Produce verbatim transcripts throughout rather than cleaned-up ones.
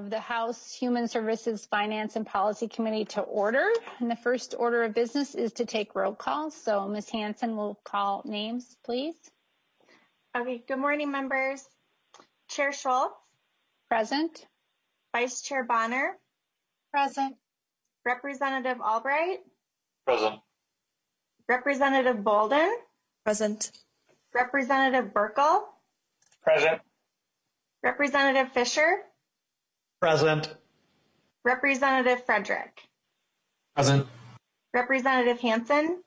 of the House Human Services, Finance, and Policy Committee to order. And the first order of business is to take roll call. So Miz Hanson will call names, please. Okay, good morning, members. Chair Schultz. Present. Vice Chair Bonner. Present. Representative Albright. Present. Representative Bolden. Present. Representative Burkle. Present. Representative Fisher. Present. Representative Frederick. Present. Representative Hanson.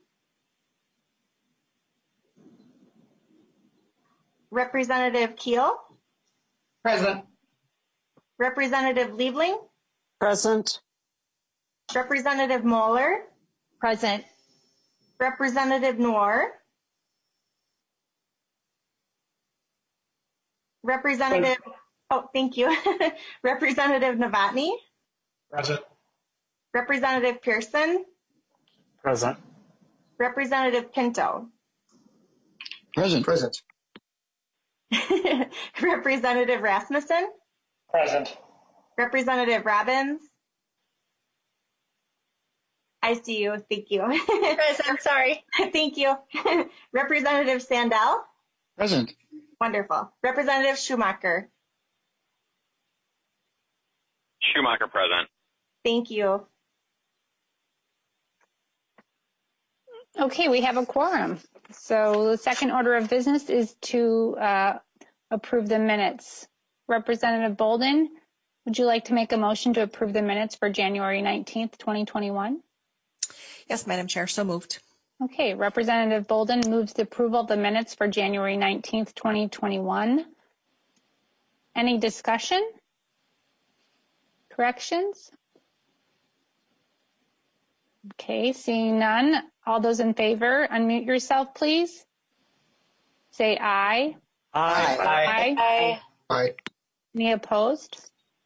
Representative Keel. Present. Representative Liebling. Present. Representative Moeller. Present. Representative Noor. Representative, oh, thank you. Representative Novotny. Present. Representative Pearson. Present. Representative Pinto. Present. Present. Representative Rasmussen. Present. Representative Robbins. I see you. Thank you. Present. Sorry. Thank you. Representative Sandell. Present. Wonderful. Representative Schumacher. Schumacher present. Thank you. Okay, we have a quorum. So the second order of business is to uh, approve the minutes. Representative Bolden, would you like to make a motion to approve the minutes for January nineteenth, twenty twenty-one? Yes, Madam Chair, so moved. Okay, Representative Bolden moves the approval of the minutes for January nineteenth, twenty twenty-one. Any discussion? Corrections? Okay, seeing none. All those in favor, unmute yourself, please. Say aye. Aye. Aye. Aye. Aye. Any opposed?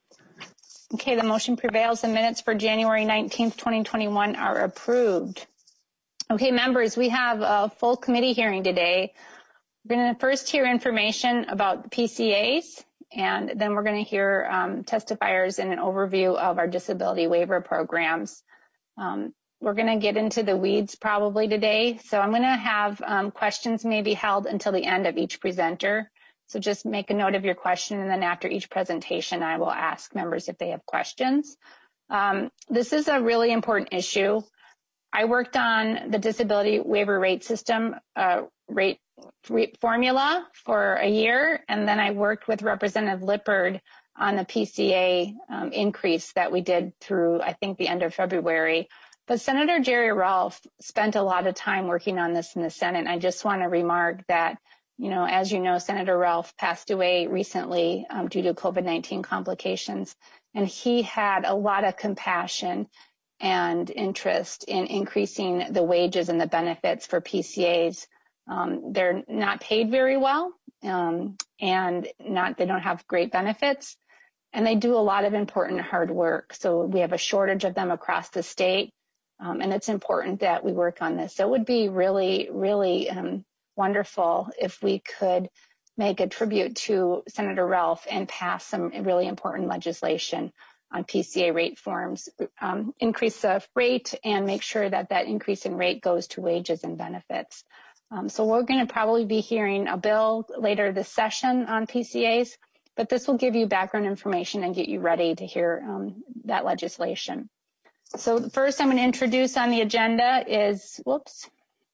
Okay, the motion prevails. The minutes for January nineteenth, twenty twenty-one are approved. Okay, members, we have a full committee hearing today. We're going to first hear information about the P C As, and then we're going to hear um, testifiers and an overview of our disability waiver programs. Um, we're going to get into the weeds probably today, so I'm going to have um, questions maybe held until the end of each presenter. So just make a note of your question, and then after each presentation, I will ask members if they have questions. Um, this is a really important issue. I worked on the disability waiver rate system uh, rate, rate formula for a year, and then I worked with Representative Lippard on the P C A um, increase that we did through, I think, the end of February. But Senator Jerry Ralph spent a lot of time working on this in the Senate. I just want to remark that, you know, as you know, Senator Ralph passed away recently um, due to COVID nineteen complications, and he had a lot of compassion and interest in increasing the wages and the benefits for P C As. Um, they're not paid very well, um, and not they don't have great benefits, and they do a lot of important hard work. So we have a shortage of them across the state, um, and it's important that we work on this. So it would be really, really um, wonderful if we could make a tribute to Senator Ralph and pass some really important legislation on P C A rate forms, um, increase the rate and make sure that that increase in rate goes to wages and benefits. Um, so we're going to probably be hearing a bill later this session on P C As, but this will give you background information and get you ready to hear um, that legislation. So the first I'm going to introduce on the agenda is, whoops,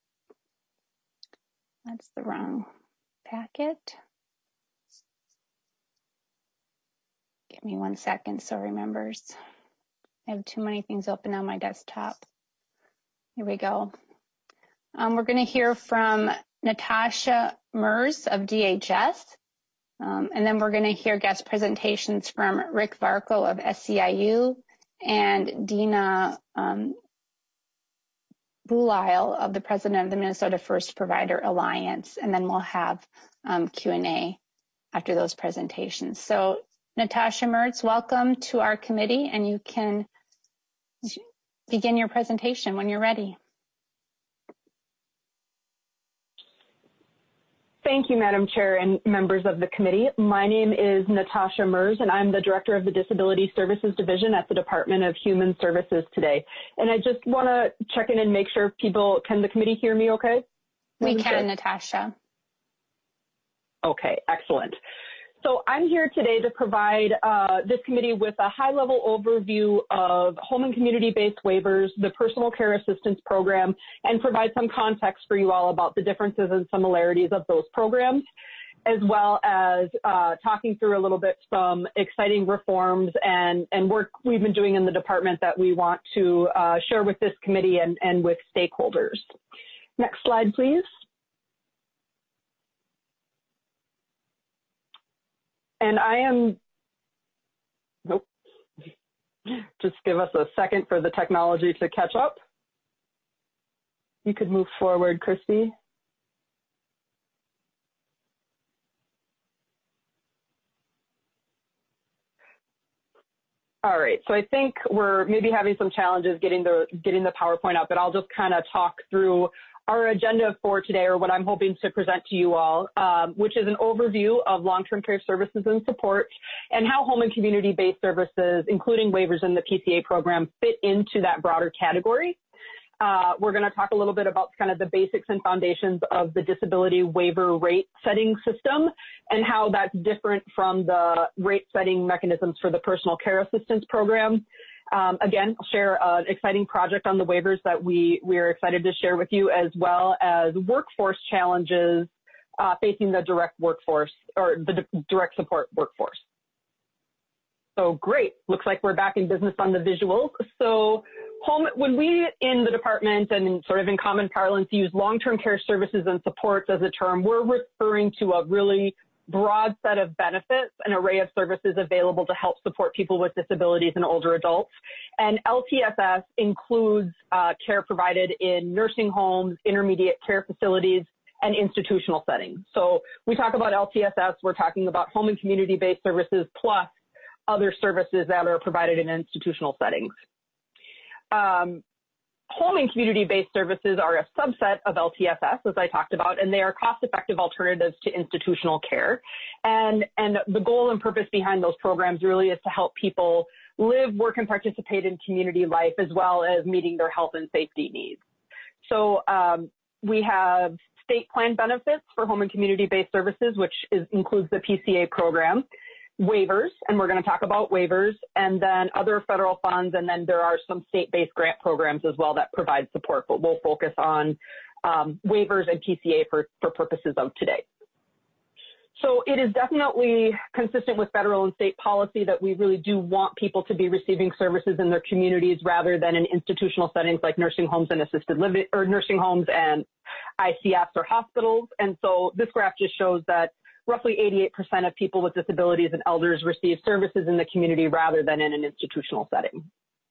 that's the wrong packet. Give me one second, sorry, members. I have too many things open on my desktop. Here we go. Um, we're going to hear from Natasha Mers of D H S, um, and then we're going to hear guest presentations from Rick Varco of S C I U and Dina um, Bulisle of the president of the Minnesota First Provider Alliance, and then we'll have um, Q and A after those presentations. So Natasha Mertz, welcome to our committee, and you can begin your presentation when you're ready. Thank you, Madam Chair and members of the committee. My name is Natasha Mers, and I'm the Director of the Disability Services Division at the Department of Human Services today. And I just want to check in and make sure people, can the committee hear me okay? We Madam can, Chair? Natasha. Okay, excellent. So I'm here today to provide uh, this committee with a high-level overview of home and community-based waivers, the personal care assistance program, and provide some context for you all about the differences and similarities of those programs, as well as uh, talking through a little bit some exciting reforms and, and work we've been doing in the department that we want to uh, share with this committee and, and with stakeholders. Next slide, please. And I am, nope, just give us a second for the technology to catch up. You could move forward, Christy. All right, so I think we're maybe having some challenges getting the, getting the PowerPoint up, but I'll just kind of talk through our agenda for today, or what I'm hoping to present to you all, um, which is an overview of long-term care services and support and how home and community-based services, including waivers in the P C A program, fit into that broader category. Uh, we're going to talk a little bit about kind of the basics and foundations of the disability waiver rate setting system and how that's different from the rate setting mechanisms for the personal care assistance program. Um, again, I'll share an exciting project on the waivers that we, we are excited to share with you, as well as workforce challenges uh, facing the direct workforce or the direct support workforce. So great, looks like we're back in business on the visuals. So home, when we in the department and in sort of in common parlance use long-term care services and supports as a term, we're referring to a really broad set of benefits, an array of services available to help support people with disabilities and older adults. And L T S S includes uh, care provided in nursing homes, intermediate care facilities, and institutional settings. So we talk about L T S S, we're talking about home and community-based services plus other services that are provided in institutional settings. Um, Home and community-based services are a subset of L T S S, as I talked about, and they are cost-effective alternatives to institutional care. And, and the goal and purpose behind those programs really is to help people live, work, and participate in community life, as well as meeting their health and safety needs. So um, we have state plan benefits for home and community-based services, which is, includes the P C A program. Waivers, and we're going to talk about waivers, and then other federal funds, and then there are some state-based grant programs as well that provide support, but we'll focus on um, waivers and P C A for, for purposes of today. So it is definitely consistent with federal and state policy that we really do want people to be receiving services in their communities rather than in institutional settings like nursing homes and assisted living, or nursing homes and I C Fs or hospitals. And so this graph just shows that roughly eighty-eight percent of people with disabilities and elders receive services in the community rather than in an institutional setting.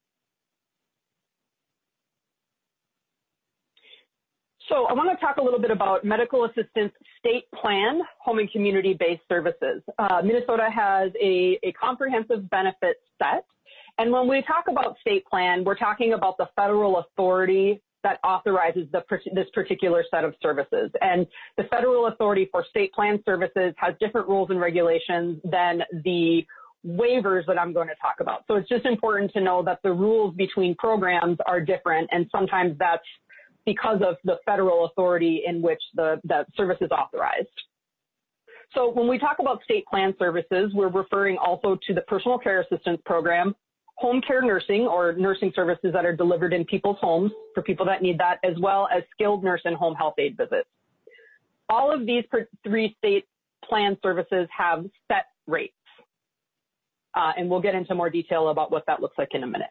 So I want to talk a little bit about medical assistance state plan home and community-based services. Uh, Minnesota has a, a comprehensive benefit set. And when we talk about state plan, we're talking about the federal authority that authorizes the, this particular set of services. And the federal authority for state plan services has different rules and regulations than the waivers that I'm going to talk about. So it's just important to know that the rules between programs are different, and sometimes that's because of the federal authority in which the, the service is authorized. So when we talk about state plan services, we're referring also to the personal care assistance program, home care nursing or nursing services that are delivered in people's homes for people that need that, as well as skilled nurse and home health aid visits. All of these three state plan services have set rates. Uh, and we'll get into more detail about what that looks like in a minute.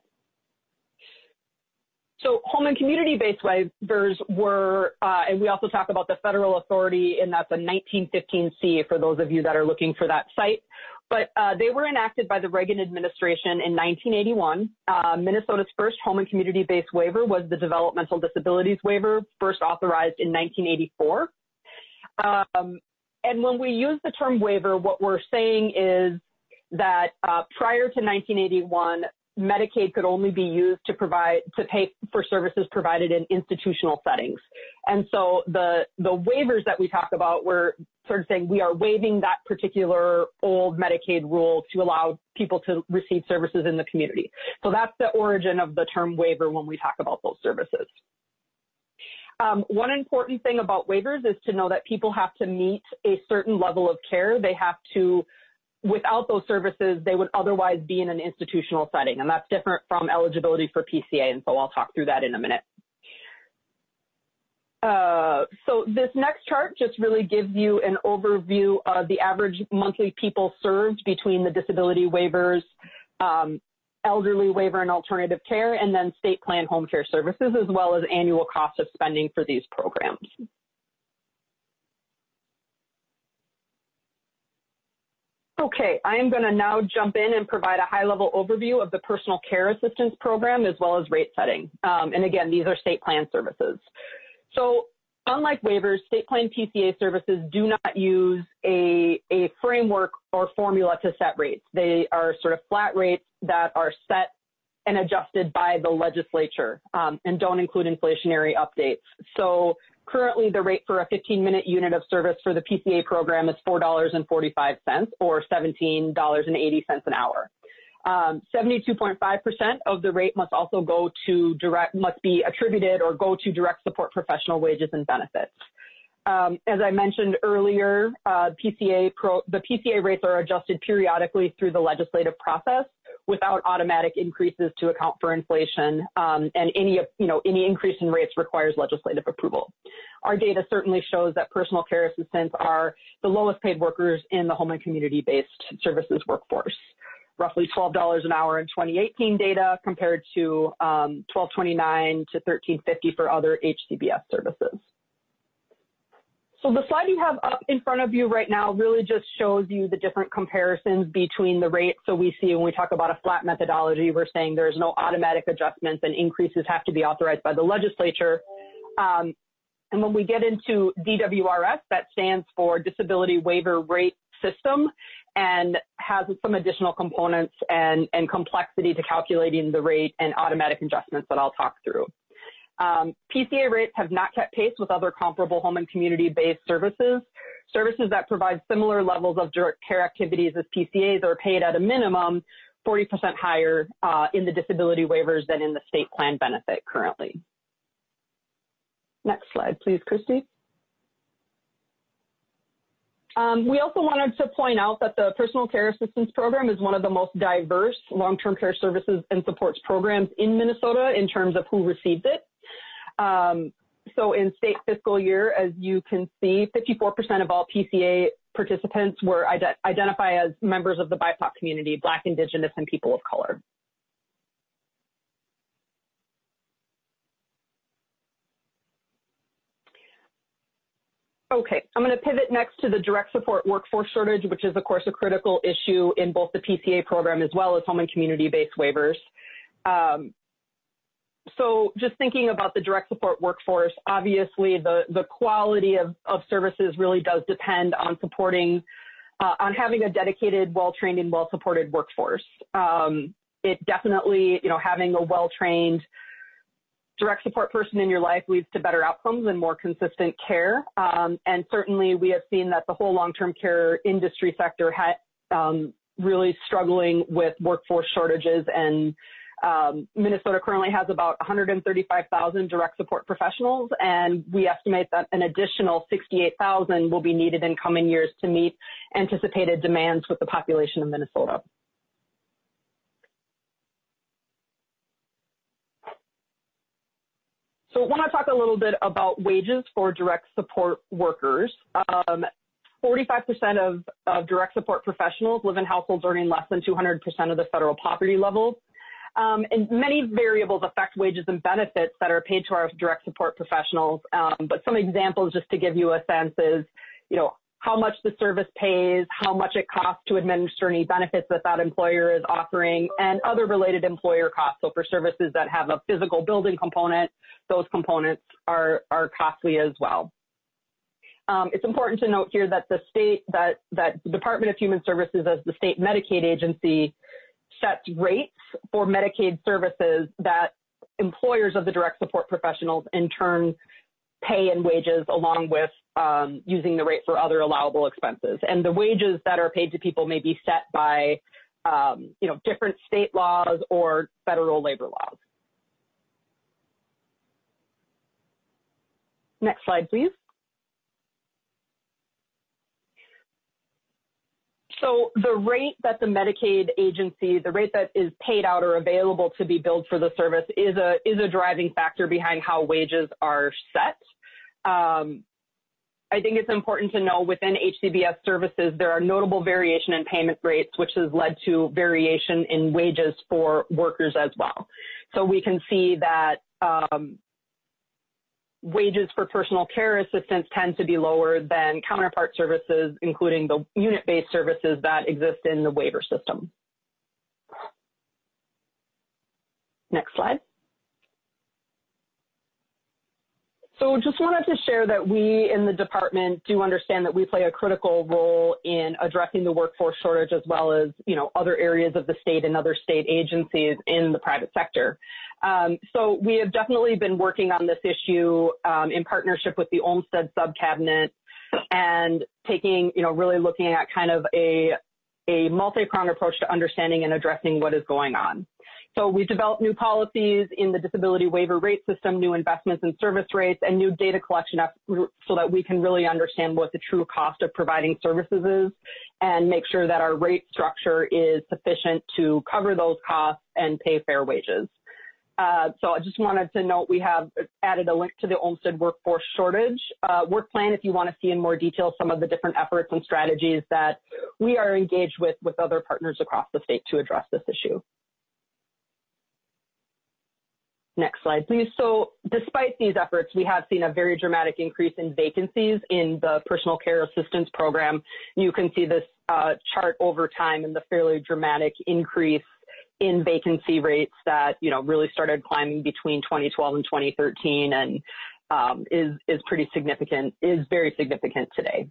So home and community-based waivers were, uh, and we also talk about the federal authority, and that's a nineteen fifteen C for those of you that are looking for that site. But uh, they were enacted by the Reagan administration in nineteen eighty-one. Uh, Minnesota's first home and community-based waiver was the developmental disabilities waiver, first authorized in nineteen eighty-four. Um, and when we use the term waiver, what we're saying is that uh, prior to nineteen eighty-one, Medicaid could only be used to provide, to pay for services provided in institutional settings. And so the, the waivers that we talk about were sort of saying we are waiving that particular old Medicaid rule to allow people to receive services in the community. So that's the origin of the term waiver when we talk about those services. Um, one important thing about waivers is to know that people have to meet a certain level of care. They have to, without those services, they would otherwise be in an institutional setting, and that's different from eligibility for P C A, and so I'll talk through that in a minute. Uh, so this next chart just really gives you an overview of the average monthly people served between the disability waivers, um, elderly waiver and alternative care, and then state plan home care services, as well as annual cost of spending for these programs. Okay, I am going to now jump in and provide a high-level overview of the personal care assistance program as well as rate setting. Um, and again, these are state plan services. So unlike waivers, state plan P C A services do not use a, a framework or formula to set rates. They are sort of flat rates that are set and adjusted by the legislature um, and don't include inflationary updates. So currently the rate for a fifteen minute unit of service for the P C A program is four dollars and forty-five cents or seventeen dollars and eighty cents an hour. Um, seventy-two point five percent of the rate must also go to direct, must be attributed or go to direct support professional wages and benefits. Um, as I mentioned earlier, uh, P C A pro, the P C A rates are adjusted periodically through the legislative process without automatic increases to account for inflation, um, and any, you know, any increase in rates requires legislative approval. Our data certainly shows that personal care assistants are the lowest paid workers in the home and community-based services workforce. Roughly twelve dollars an hour in twenty eighteen data compared to um, twelve twenty-nine to thirteen fifty for other H C B S services. So the slide you have up in front of you right now really just shows you the different comparisons between the rates. So we see when we talk about a flat methodology, we're saying there's no automatic adjustments and increases have to be authorized by the legislature. Um, and when we get into D W R S, that stands for Disability Waiver Rate System, and has some additional components and, and complexity to calculating the rate and automatic adjustments that I'll talk through. Um, P C A rates have not kept pace with other comparable home and community-based services. Services that provide similar levels of direct care activities as P C As are paid at a minimum forty percent higher uh, in the disability waivers than in the state plan benefit currently. Next slide, please, Christy. Um, we also wanted to point out that the Personal Care Assistance Program is one of the most diverse long-term care services and supports programs in Minnesota in terms of who receives it. Um, so in state fiscal year, as you can see, fifty-four percent of all P C A participants were ident identify as members of the B I P O C community, Black, Indigenous, and people of color. Okay, I'm going to pivot next to the direct support workforce shortage, which is, of course, a critical issue in both the P C A program as well as home and community-based waivers. Um, so just thinking about the direct support workforce, obviously the, the quality of, of services really does depend on supporting, uh, on having a dedicated, well-trained and well-supported workforce. Um, it definitely, you know, having a well-trained direct support person in your life leads to better outcomes and more consistent care. Um, and certainly we have seen that the whole long-term care industry sector had um, really struggling with workforce shortages, and um, Minnesota currently has about one hundred thirty-five thousand direct support professionals, and we estimate that an additional sixty-eight thousand will be needed in coming years to meet anticipated demands with the population of Minnesota. So I want to talk a little bit about wages for direct support workers. Um, forty-five percent of, of direct support professionals live in households earning less than two hundred percent of the federal poverty level. Um, and many variables affect wages and benefits that are paid to our direct support professionals. Um, but some examples, just to give you a sense, is, you know, how much the service pays, how much it costs to administer any benefits that that employer is offering, and other related employer costs. So for services that have a physical building component, those components are, are costly as well. Um, it's important to note here that the state, that, that the Department of Human Services as the state Medicaid agency sets rates for Medicaid services that employers of the direct support professionals in turn pay and wages along with um, using the rate for other allowable expenses. And the wages that are paid to people may be set by, um, you know, different state laws or federal labor laws. Next slide, please. So the rate that the Medicaid agency, the rate that is paid out or available to be billed for the service is a, is a driving factor behind how wages are set. Um, I think it's important to know within H C B S services, there are notable variation in payment rates, which has led to variation in wages for workers as well. So we can see that um, wages for personal care assistants tend to be lower than counterpart services, including the unit-based services that exist in the waiver system. Next slide. So just wanted to share that we in the department do understand that we play a critical role in addressing the workforce shortage as well as, you know, other areas of the state and other state agencies in the private sector. Um, so we have definitely been working on this issue um, in partnership with the Olmstead subcabinet and taking, you know, really looking at kind of a, a multi-pronged approach to understanding and addressing what is going on. So we've developed new policies in the disability waiver rate system, new investments in service rates, and new data collection so that we can really understand what the true cost of providing services is and make sure that our rate structure is sufficient to cover those costs and pay fair wages. Uh, so I just wanted to note we have added a link to the Olmstead workforce shortage uh, work plan if you want to see in more detail some of the different efforts and strategies that we are engaged with with other partners across the state to address this issue. Next slide, please. So despite these efforts, we have seen a very dramatic increase in vacancies in the personal care assistance program. You can see this uh, chart over time and the fairly dramatic increase in vacancy rates that, you know, really started climbing between twenty twelve and twenty thirteen and um, is, is pretty significant, is very significant today.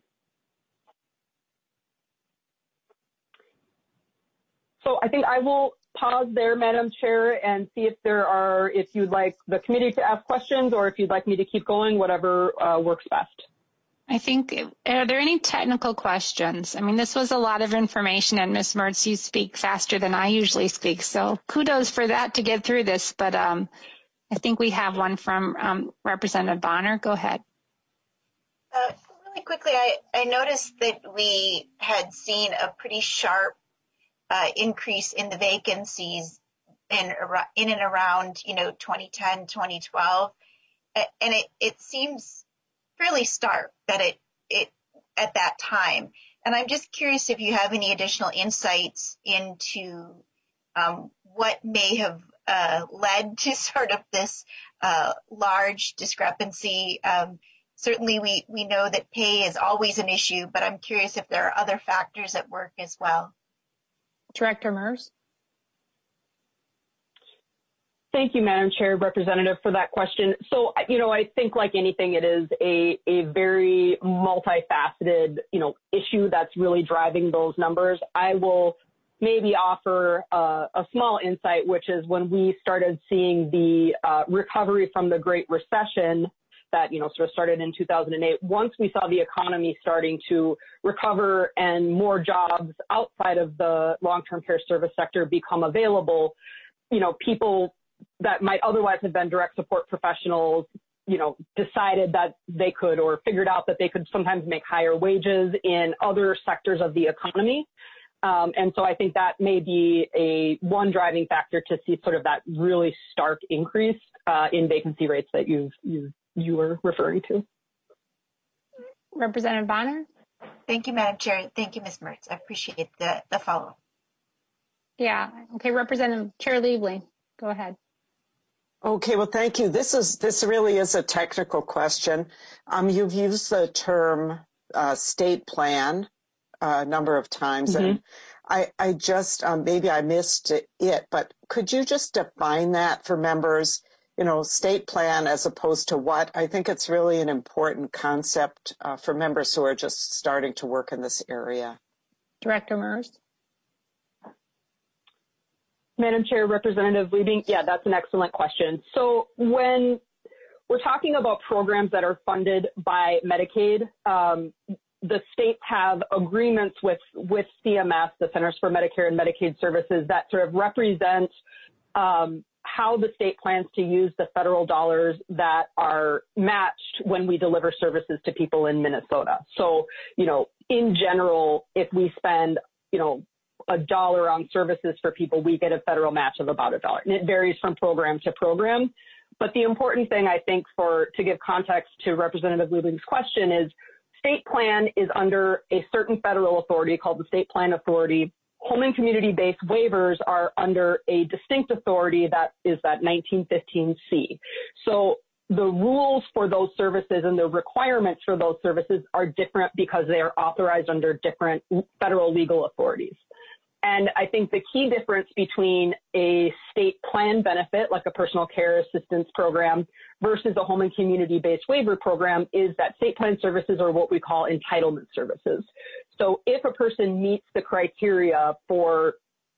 So I think I will pause there, Madam Chair, and see if there are, if you'd like the committee to ask questions or if you'd like me to keep going, whatever uh, works best. I think, are there any technical questions? I mean, this was a lot of information, and Miz Mertz, you speak faster than I usually speak, so kudos for that to get through this, but um, I think we have one from um, Representative Bonner. Go ahead. Uh, really quickly, I, I noticed that we had seen a pretty sharp Uh, increase in the vacancies in, in and around, you know, twenty ten, twenty twelve. And it, it seems fairly stark that it, it, at that time. And I'm just curious if you have any additional insights into um, what may have uh, led to sort of this uh, large discrepancy. Um, certainly we, we know that pay is always an issue, but I'm curious if there are other factors at work as well. Director Merz. Thank you, Madam Chair, Representative, for that question. So, you know, I think like anything, it is a, a very multifaceted, you know, issue that's really driving those numbers. I will maybe offer uh, a small insight, which is when we started seeing the uh, recovery from the Great Recession that, you know, sort of started in two thousand eight. Once we saw the economy starting to recover and more jobs outside of the long-term care service sector become available, you know, people that might otherwise have been direct support professionals, you know, decided that they could or figured out that they could sometimes make higher wages in other sectors of the economy. Um, and so I think that may be a one driving factor to see sort of that really stark increase uh, in vacancy rates that you've, you've you were referring to. Representative Bonner? Thank you, Madam Chair. Thank you, Miz Mertz. I appreciate the, the follow-up. Yeah. Okay, Representative Chair Liebling, go ahead. Okay, well, thank you. This is this really is a technical question. Um, you've used the term uh, state plan a number of times, mm-hmm. and I, I just um, maybe I missed it, but could you just define that for members? You know, state plan as opposed to what? I think it's really an important concept uh, for members who are just starting to work in this area. Director Merz. Madam Chair, Representative Liebling, yeah, that's an excellent question. So when we're talking about programs that are funded by Medicaid. Um, the states have agreements with, with C M S, the Centers for Medicare and Medicaid Services, that sort of represent um, how the state plans to use the federal dollars that are matched when we deliver services to people in Minnesota. So, you know, in general, if we spend, you know, a dollar on services for people, we get a federal match of about a dollar. And it varies from program to program. But the important thing, I think, for to give context to Representative Liebing's question is state plan is under a certain federal authority called the State Plan Authority. Home and community-based waivers are under a distinct authority that is that nineteen fifteen C. So the rules for those services and the requirements for those services are different because they are authorized under different federal legal authorities. And I think the key difference between a state plan benefit, like a personal care assistance program, versus a home and community-based waiver program is that state plan services are what we call entitlement services. So if a person meets the criteria for,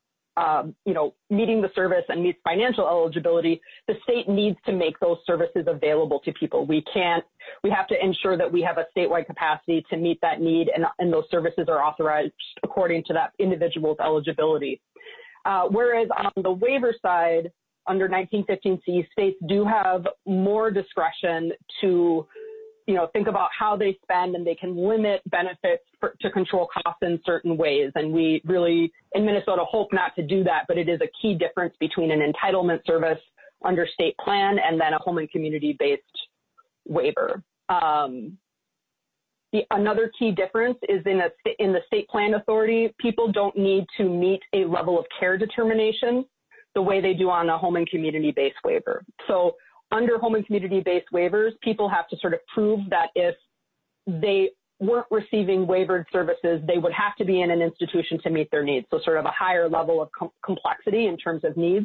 um, you know, meeting the service and meets financial eligibility, the state needs to make those services available to people. We can't, we have to ensure that we have a statewide capacity to meet that need, and, and those services are authorized according to that individual's eligibility. Uh, whereas on the waiver side, under nineteen fifteen C, states do have more discretion to, you know, think about how they spend, and they can limit benefits for, to control costs in certain ways. And we really, in Minnesota, hope not to do that, but it is a key difference between an entitlement service under state plan and then a home and community-based waiver. Um, the, another key difference is in, a, in the state plan authority, people don't need to meet a level of care determination the way they do on a home and community-based waiver. So under home and community-based waivers, people have to sort of prove that if they weren't receiving waivered services, they would have to be in an institution to meet their needs. So sort of a higher level of com complexity in terms of needs.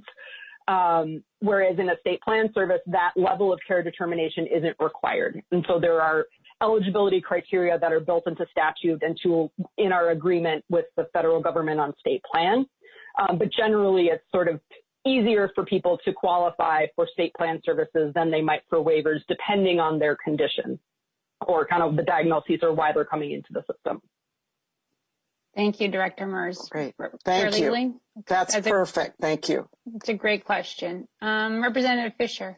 Um, whereas in a state plan service, that level of care determination isn't required. And so there are eligibility criteria that are built into statute and to in our agreement with the federal government on state plan. Um, but generally, it's sort of easier for people to qualify for state plan services than they might for waivers, depending on their condition or kind of the diagnoses or why they're coming into the system. Thank you, Director Mers. Great. Thank you. Legally? That's As perfect. A, Thank you. It's a great question. Um, Representative Fisher.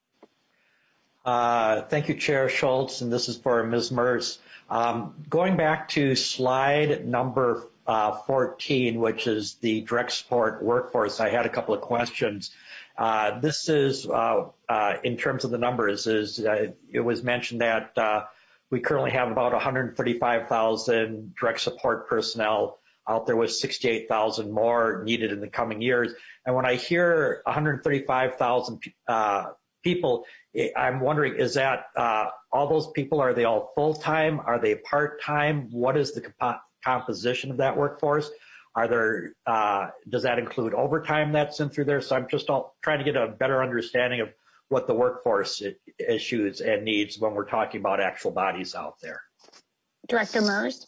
Uh, thank you, Chair Schultz, and this is for Miz Mers. Um, going back to slide number uh, fourteen, which is the direct support workforce, I had a couple of questions. Uh, this is, uh, uh, in terms of the numbers, is uh, it was mentioned that uh, we currently have about one hundred thirty-five thousand direct support personnel out there, with sixty-eight thousand more needed in the coming years. And when I hear one hundred thirty-five thousand uh, people, I'm wondering, is that uh, all those people, are they all full-time? Are they part-time? What is the comp composition of that workforce? Are there, uh, does that include overtime that's in through there? So I'm just all, trying to get a better understanding of what the workforce issues and needs when we're talking about actual bodies out there. Director Mers.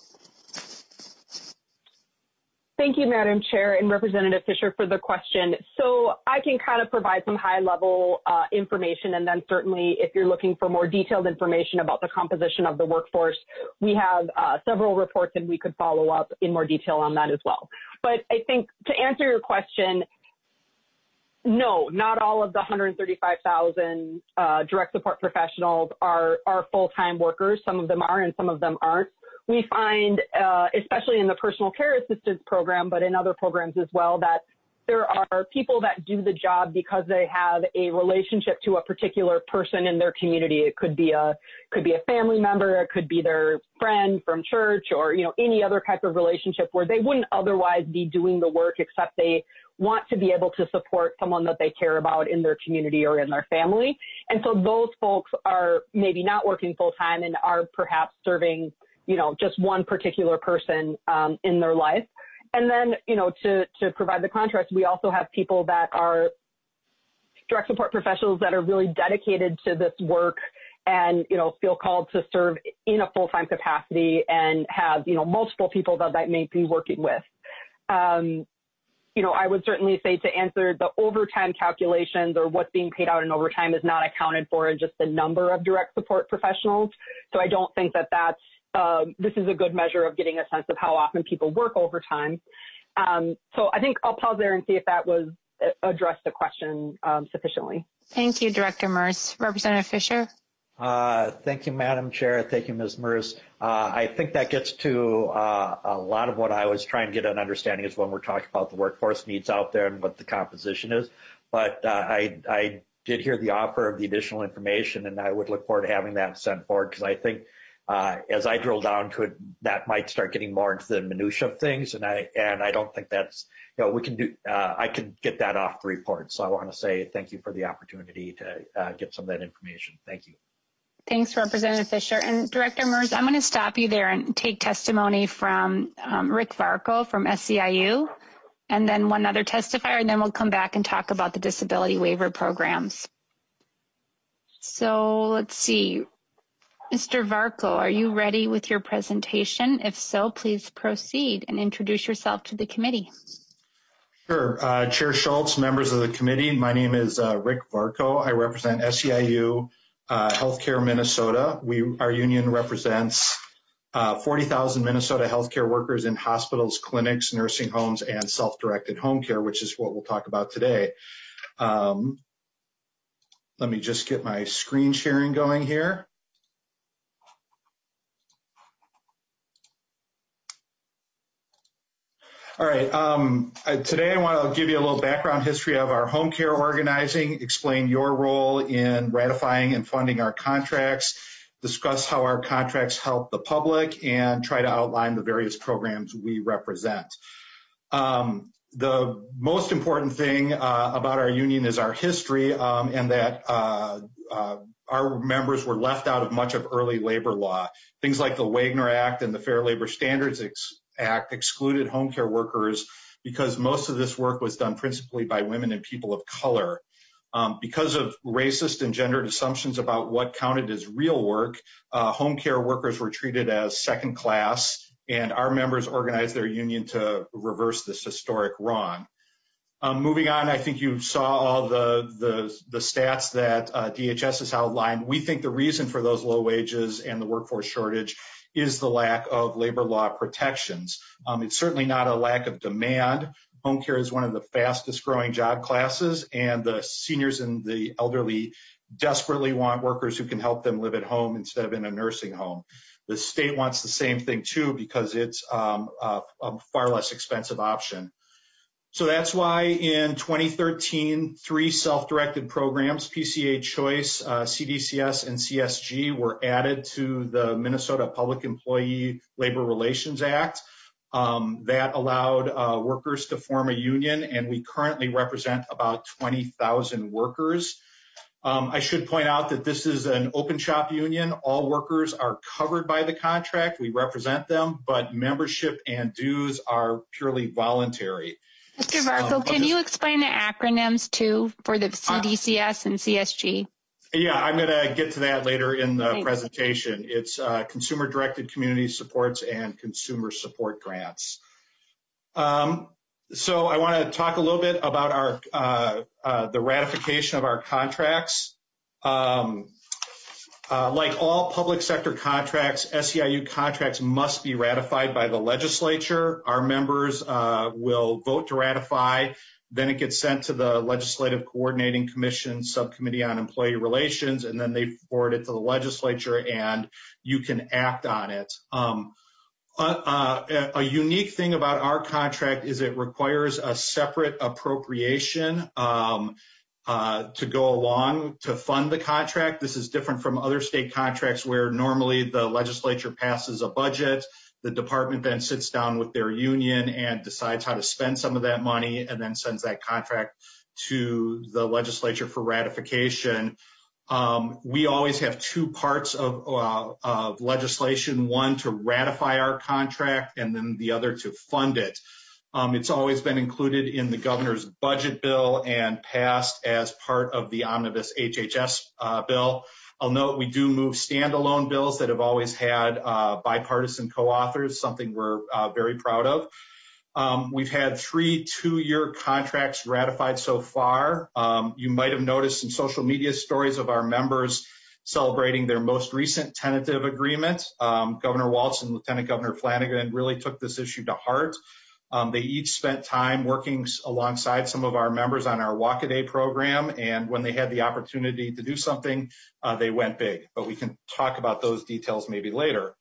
Thank you, Madam Chair and Representative Fisher, for the question. So I can kind of provide some high-level uh, information, and then certainly if you're looking for more detailed information about the composition of the workforce, we have uh, several reports and we could follow up in more detail on that as well. But I think to answer your question, no, not all of the one hundred thirty-five thousand uh, direct support professionals are, are full-time workers. Some of them are and some of them aren't. We find, uh, especially in the personal care assistance program, but in other programs as well, that there are people that do the job because they have a relationship to a particular person in their community. It could be a could be a family member, it could be their friend from church, or you know any other type of relationship where they wouldn't otherwise be doing the work, except they want to be able to support someone that they care about in their community or in their family. And so those folks are maybe not working full time and are perhaps serving, you know, just one particular person um, in their life. And then, you know, to, to provide the contrast, we also have people that are direct support professionals that are really dedicated to this work and, you know, feel called to serve in a full-time capacity and have, you know, multiple people that they may be working with. Um, you know, I would certainly say to answer the overtime calculations or what's being paid out in overtime is not accounted for in just the number of direct support professionals. So I don't think that that's, um, this is a good measure of getting a sense of how often people work overtime. Um, so I think I'll pause there and see if that was addressed the question um, sufficiently. Thank you, Director Merz. Representative Fisher? Uh, thank you, Madam Chair. Thank you, Miz Merz. Uh, I think that gets to uh, a lot of what I was trying to get an understanding is when we're talking about the workforce needs out there and what the composition is. But uh, I, I did hear the offer of the additional information, and I would look forward to having that sent forward because I think uh, as I drill down to it, that might start getting more into the minutia of things, and I and I don't think that's, you know, we can do. Uh, I can get that off the report. So I want to say thank you for the opportunity to uh, get some of that information. Thank you. Thanks, Representative Fisher. And Director Merz, I'm going to stop you there and take testimony from um, Rick Varco from S C I U, and then one other testifier, and then we'll come back and talk about the disability waiver programs. So let's see. Mister Varco, are you ready with your presentation? If so, please proceed and introduce yourself to the committee. Sure. Uh, Chair Schultz, members of the committee, my name is uh, Rick Varco. I represent S C I U uh, Healthcare Minnesota. We, our union represents uh, forty thousand Minnesota healthcare workers in hospitals, clinics, nursing homes, and self-directed home care, which is what we'll talk about today. Um, let me just get my screen sharing going here. All right, um, today I want to give you a little background history of our home care organizing, explain your role in ratifying and funding our contracts, discuss how our contracts help the public, and try to outline the various programs we represent. Um, the most important thing uh, about our union is our history um, and that uh, uh, our members were left out of much of early labor law. Things like the Wagner Act and the Fair Labor Standards Act Act excluded home care workers because most of this work was done principally by women and people of color. Um, because of racist and gendered assumptions about what counted as real work, uh, home care workers were treated as second class, and our members organized their union to reverse this historic wrong. Um, moving on, I think you saw all the, the, the stats that uh, D H S has outlined. We think the reason for those low wages and the workforce shortage is the lack of labor law protections. Um, it's certainly not a lack of demand. Home care is one of the fastest growing job classes, and the seniors and the elderly desperately want workers who can help them live at home instead of in a nursing home. The state wants the same thing too because it's um, a, a far less expensive option. So that's why in twenty thirteen, three self-directed programs, P C A Choice, uh, C D C S, and C S G, were added to the Minnesota Public Employee Labor Relations Act. Um, that allowed uh, workers to form a union, and we currently represent about twenty thousand workers. Um, I should point out that this is an open shop union. All workers are covered by the contract. We represent them, but membership and dues are purely voluntary. Mister Varco, um, can just, you explain the acronyms too for the C D C S uh, and C S G? Yeah, I'm going to get to that later in the Thanks. presentation. It's uh, Consumer Directed Community Supports and Consumer Support Grants. Um, so I want to talk a little bit about our uh, uh, the ratification of our contracts. Um, uh, like all public sector contracts, S E I U contracts must be ratified by the legislature. Our members uh, will vote to ratify. Then it gets sent to the Legislative Coordinating Commission Subcommittee on Employee Relations, and then they forward it to the legislature, and you can act on it. Um, uh, uh, a unique thing about our contract is it requires a separate appropriation um, uh, to go along to fund the contract. This is different from other state contracts where normally the legislature passes a budget. The department then sits down with their union and decides how to spend some of that money and then sends that contract to the legislature for ratification. Um, we always have two parts of, uh, of legislation, one to ratify our contract and then the other to fund it. Um, it's always been included in the governor's budget bill and passed as part of the omnibus H H S uh, bill. I'll note we do move standalone bills that have always had uh, bipartisan co-authors, something we're uh, very proud of. Um, we've had three two-year contracts ratified so far. Um, you might have noticed some social media stories of our members celebrating their most recent tentative agreement. Um, Governor Walz and Lieutenant Governor Flanagan really took this issue to heart. Um, they each spent time working alongside some of our members on our Walk-A-Day program, and when they had the opportunity to do something, uh, they went big. But we can talk about those details maybe later.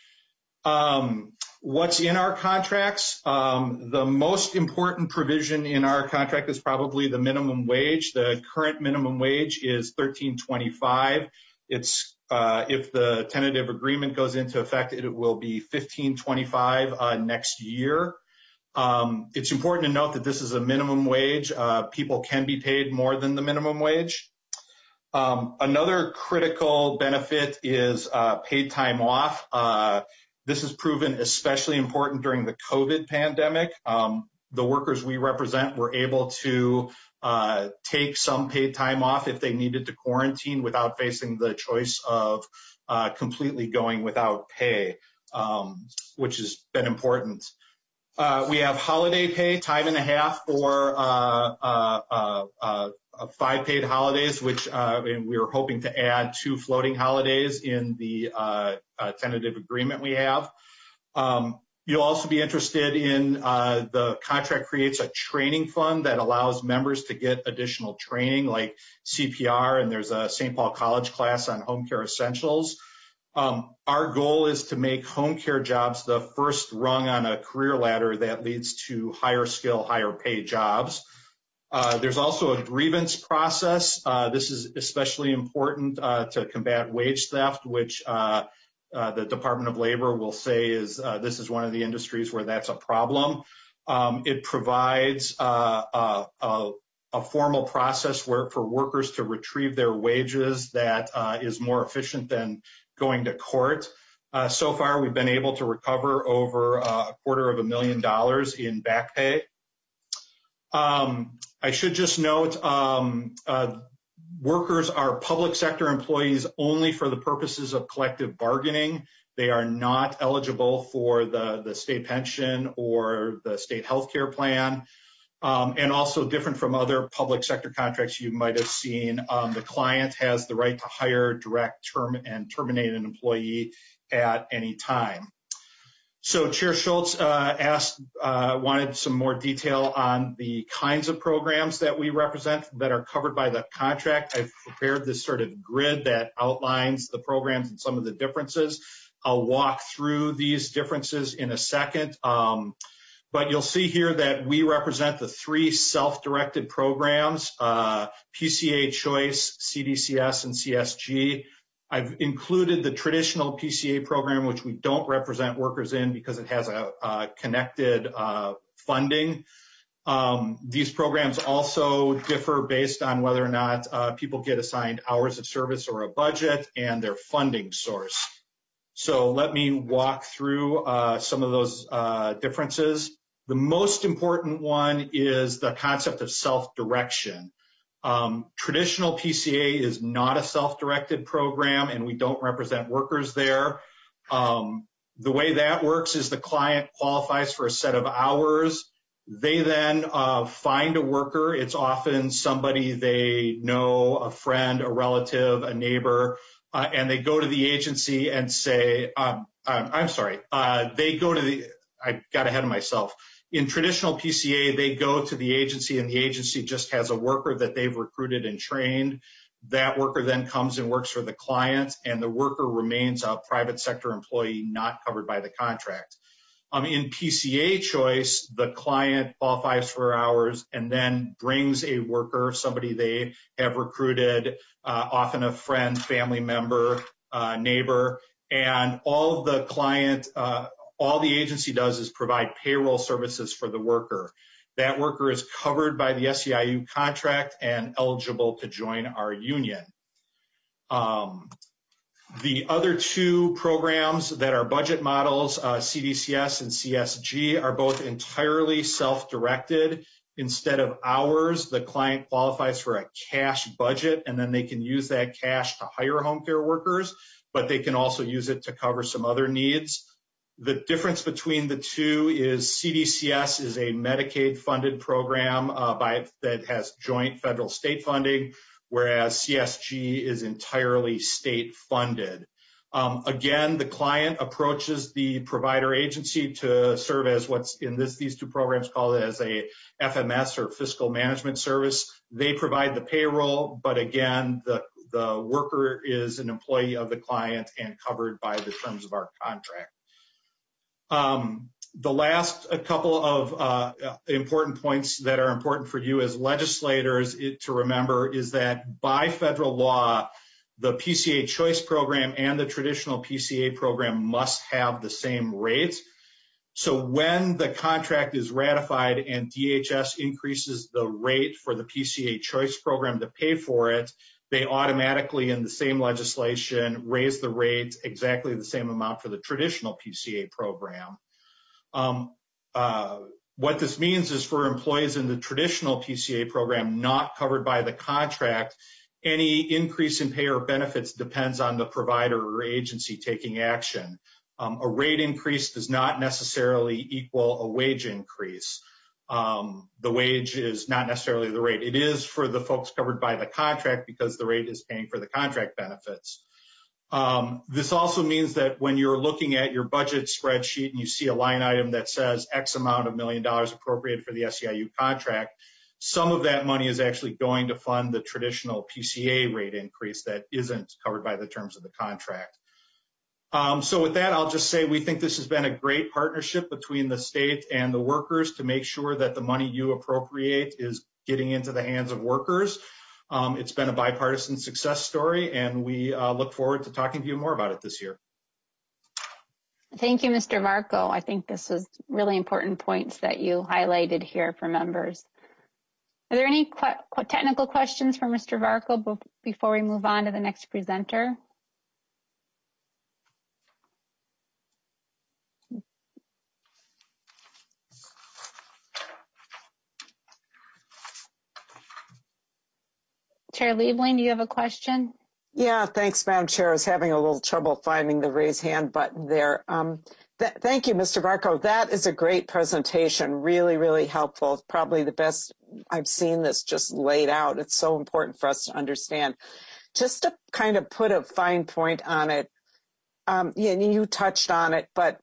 Um, what's in our contracts? Um, the most important provision in our contract is probably the minimum wage. The current minimum wage is thirteen twenty-five. It's uh, if the tentative agreement goes into effect, it will be fifteen twenty-five uh, next year. Um, it's important to note that this is a minimum wage. Uh, people can be paid more than the minimum wage. Um, another critical benefit is uh, paid time off. Uh, this has proven especially important during the COVID pandemic. Um, the workers we represent were able to uh, take some paid time off if they needed to quarantine without facing the choice of uh, completely going without pay, um, which has been important. Uh, we have holiday pay, time and a half for uh, uh, uh, uh, five paid holidays, which uh, and we were hoping to add two floating holidays in the uh, uh, tentative agreement we have. Um, you'll also be interested in uh, the contract creates a training fund that allows members to get additional training like C P R, and there's a Saint Paul College class on home care essentials. Um, our goal is to make home care jobs the first rung on a career ladder that leads to higher skill, higher paid jobs. Uh, there's also a grievance process. Uh, this is especially important uh, to combat wage theft, which uh, uh, the Department of Labor will say is uh, this is one of the industries where that's a problem. Um, it provides uh, a, a, a formal process where for workers to retrieve their wages that uh, is more efficient than going to court. Uh, so far, we've been able to recover over uh, a quarter of a million dollars in back pay. Um, I should just note, um, uh, workers are public sector employees only for the purposes of collective bargaining. They are not eligible for the, the state pension or the state health care plan. Um, and also different from other public sector contracts you might have seen, um, the client has the right to hire, direct, term, and terminate an employee at any time. So Chair Schultz uh, asked, uh, wanted some more detail on the kinds of programs that we represent that are covered by the contract. I've prepared this sort of grid that outlines the programs and some of the differences. I'll walk through these differences in a second. Um, But you'll see here that we represent the three self-directed programs, uh, P C A Choice, C D C S, and C S G. I've included the traditional P C A program, which we don't represent workers in because it has a, a connected uh, funding. Um, these programs also differ based on whether or not uh, people get assigned hours of service or a budget and their funding source. So let me walk through uh, some of those uh, differences. The most important one is the concept of self-direction. Um, traditional P C A is not a self-directed program, and we don't represent workers there. Um, the way that works is the client qualifies for a set of hours. They then uh, find a worker. It's often somebody they know, a friend, a relative, a neighbor, uh, and they go to the agency and say, um, um, I'm sorry, uh, they go to the, I got ahead of myself. In traditional P C A, they go to the agency and the agency just has a worker that they've recruited and trained. That worker then comes and works for the client, and the worker remains a private sector employee not covered by the contract. Um, in P C A Choice, the client qualifies for hours and then brings a worker, somebody they have recruited, uh, often a friend, family member, uh, neighbor, and all the client, uh, all the agency does is provide payroll services for the worker. That worker is covered by the S E I U contract and eligible to join our union. Um, the other two programs that are budget models, uh, C D C S and C S G, are both entirely self-directed. Instead of hours, the client qualifies for a cash budget, and then they can use that cash to hire home care workers, but they can also use it to cover some other needs. The difference between the two is C D C S is a Medicaid-funded program uh, by, that has joint federal-state funding, whereas C S G is entirely state-funded. Um, again, the client approaches the provider agency to serve as what's in this, these two programs called as a F M S or fiscal management service. They provide the payroll, but again, the, the worker is an employee of the client and covered by the terms of our contract. Um, the last a couple of uh, important points that are important for you as legislators to remember is that by federal law, the P C A Choice Program and the traditional P C A program must have the same rate. So when the contract is ratified and D H S increases the rate for the P C A Choice Program to pay for it, they automatically in the same legislation raise the rate exactly the same amount for the traditional P C A program. Um, uh, what this means is for employees in the traditional P C A program not covered by the contract, any increase in pay or benefits depends on the provider or agency taking action. Um, a rate increase does not necessarily equal a wage increase. Um, the wage is not necessarily the rate. It is for the folks covered by the contract because the rate is paying for the contract benefits. Um, this also means that when you're looking at your budget spreadsheet and you see a line item that says X amount of million dollars appropriated for the S E I U contract, some of that money is actually going to fund the traditional P C A rate increase that isn't covered by the terms of the contract. Um, so with that, I'll just say we think this has been a great partnership between the state and the workers to make sure that the money you appropriate is getting into the hands of workers. Um, it's been a bipartisan success story, and we uh, look forward to talking to you more about it this year. Thank you, Mister Varco. I think this was really important points that you highlighted here for members. Are there any qu- technical questions for Mister Varco be- before we move on to the next presenter? Chair Liebling, do you have a question? Yeah, thanks, Madam Chair. I was having a little trouble finding the raise hand button there. Um, th- thank you, Mister Varco. That is a great presentation. Really, really helpful. It's probably the best I've seen this just laid out. It's so important for us to understand. Just to kind of put a fine point on it, um, yeah, you touched on it, but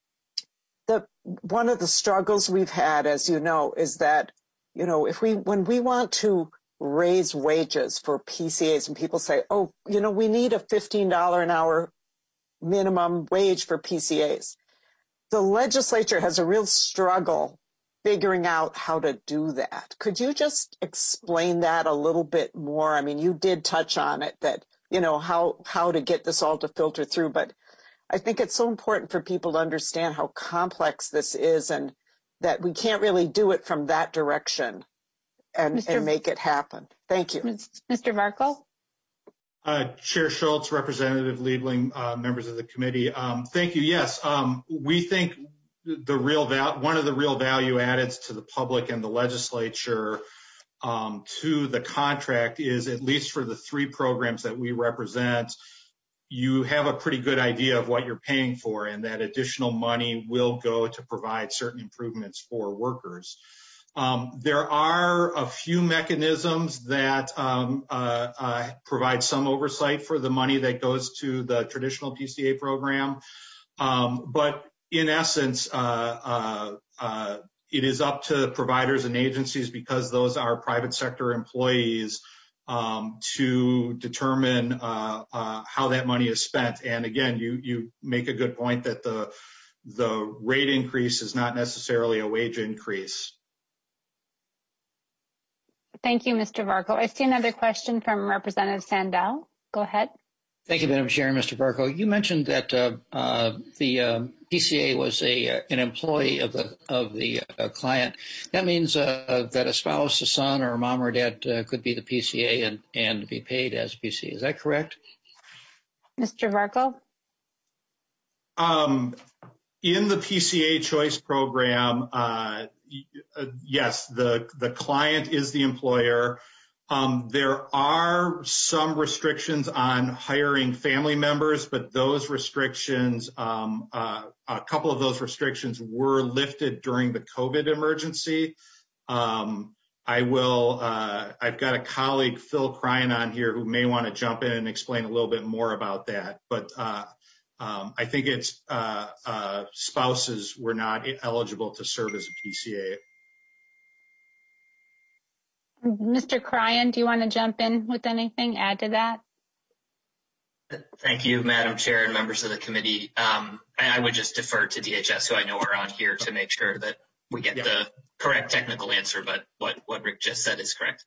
the one of the struggles we've had, as you know, is that, you know, if we when we want to raise wages for P C As and people say, oh, you know, we need a fifteen dollars an hour minimum wage for P C As. The legislature has a real struggle figuring out how to do that. Could you just explain that a little bit more? I mean, you did touch on it, that, you know, how, how to get this all to filter through, but I think it's so important for people to understand how complex this is and that we can't really do it from that direction. And, and make it happen. Thank you. Mister Varco? Uh, Chair Schultz, Representative Liebling, uh, members of the committee. Um, thank you. Yes, um, we think the real val- one of the real value addeds to the public and the legislature um, to the contract is, at least for the three programs that we represent, you have a pretty good idea of what you're paying for, and that additional money will go to provide certain improvements for workers. Um, there are a few mechanisms that um, uh, uh, provide some oversight for the money that goes to the traditional P C A program. Um, but in essence, uh, uh, uh, it is up to providers and agencies, because those are private sector employees, um, to determine uh, uh, how that money is spent. And again, you, you make a good point that the, the rate increase is not necessarily a wage increase. Thank you, Mister Varco. I see another question from Representative Sandell. Go ahead. Thank you, Madam Chair and Mister Varco. You mentioned that uh, uh, the uh, P C A was a uh, an employee of the of the uh, client. That means uh, that a spouse, a son, or a mom or dad uh, could be the P C A and, and be paid as a P C A. Is that correct? Mister Varco? Um, in the P C A Choice Program, uh, Uh, yes, the, the client is the employer. Um, there are some restrictions on hiring family members, but those restrictions, um, uh, a couple of those restrictions were lifted during the COVID emergency. Um, I will, uh, I've got a colleague, Phil Cryan, on here who may want to jump in and explain a little bit more about that. But uh, um, I think it's uh, uh, spouses were not eligible to serve as a P C A. Mister Cryan, do you want to jump in with anything, add to that? Thank you, Madam Chair and members of the committee. Um, I would just defer to D H S, who I know are on here, to make sure that we get yeah. the correct technical answer, but what, what Rick just said is correct.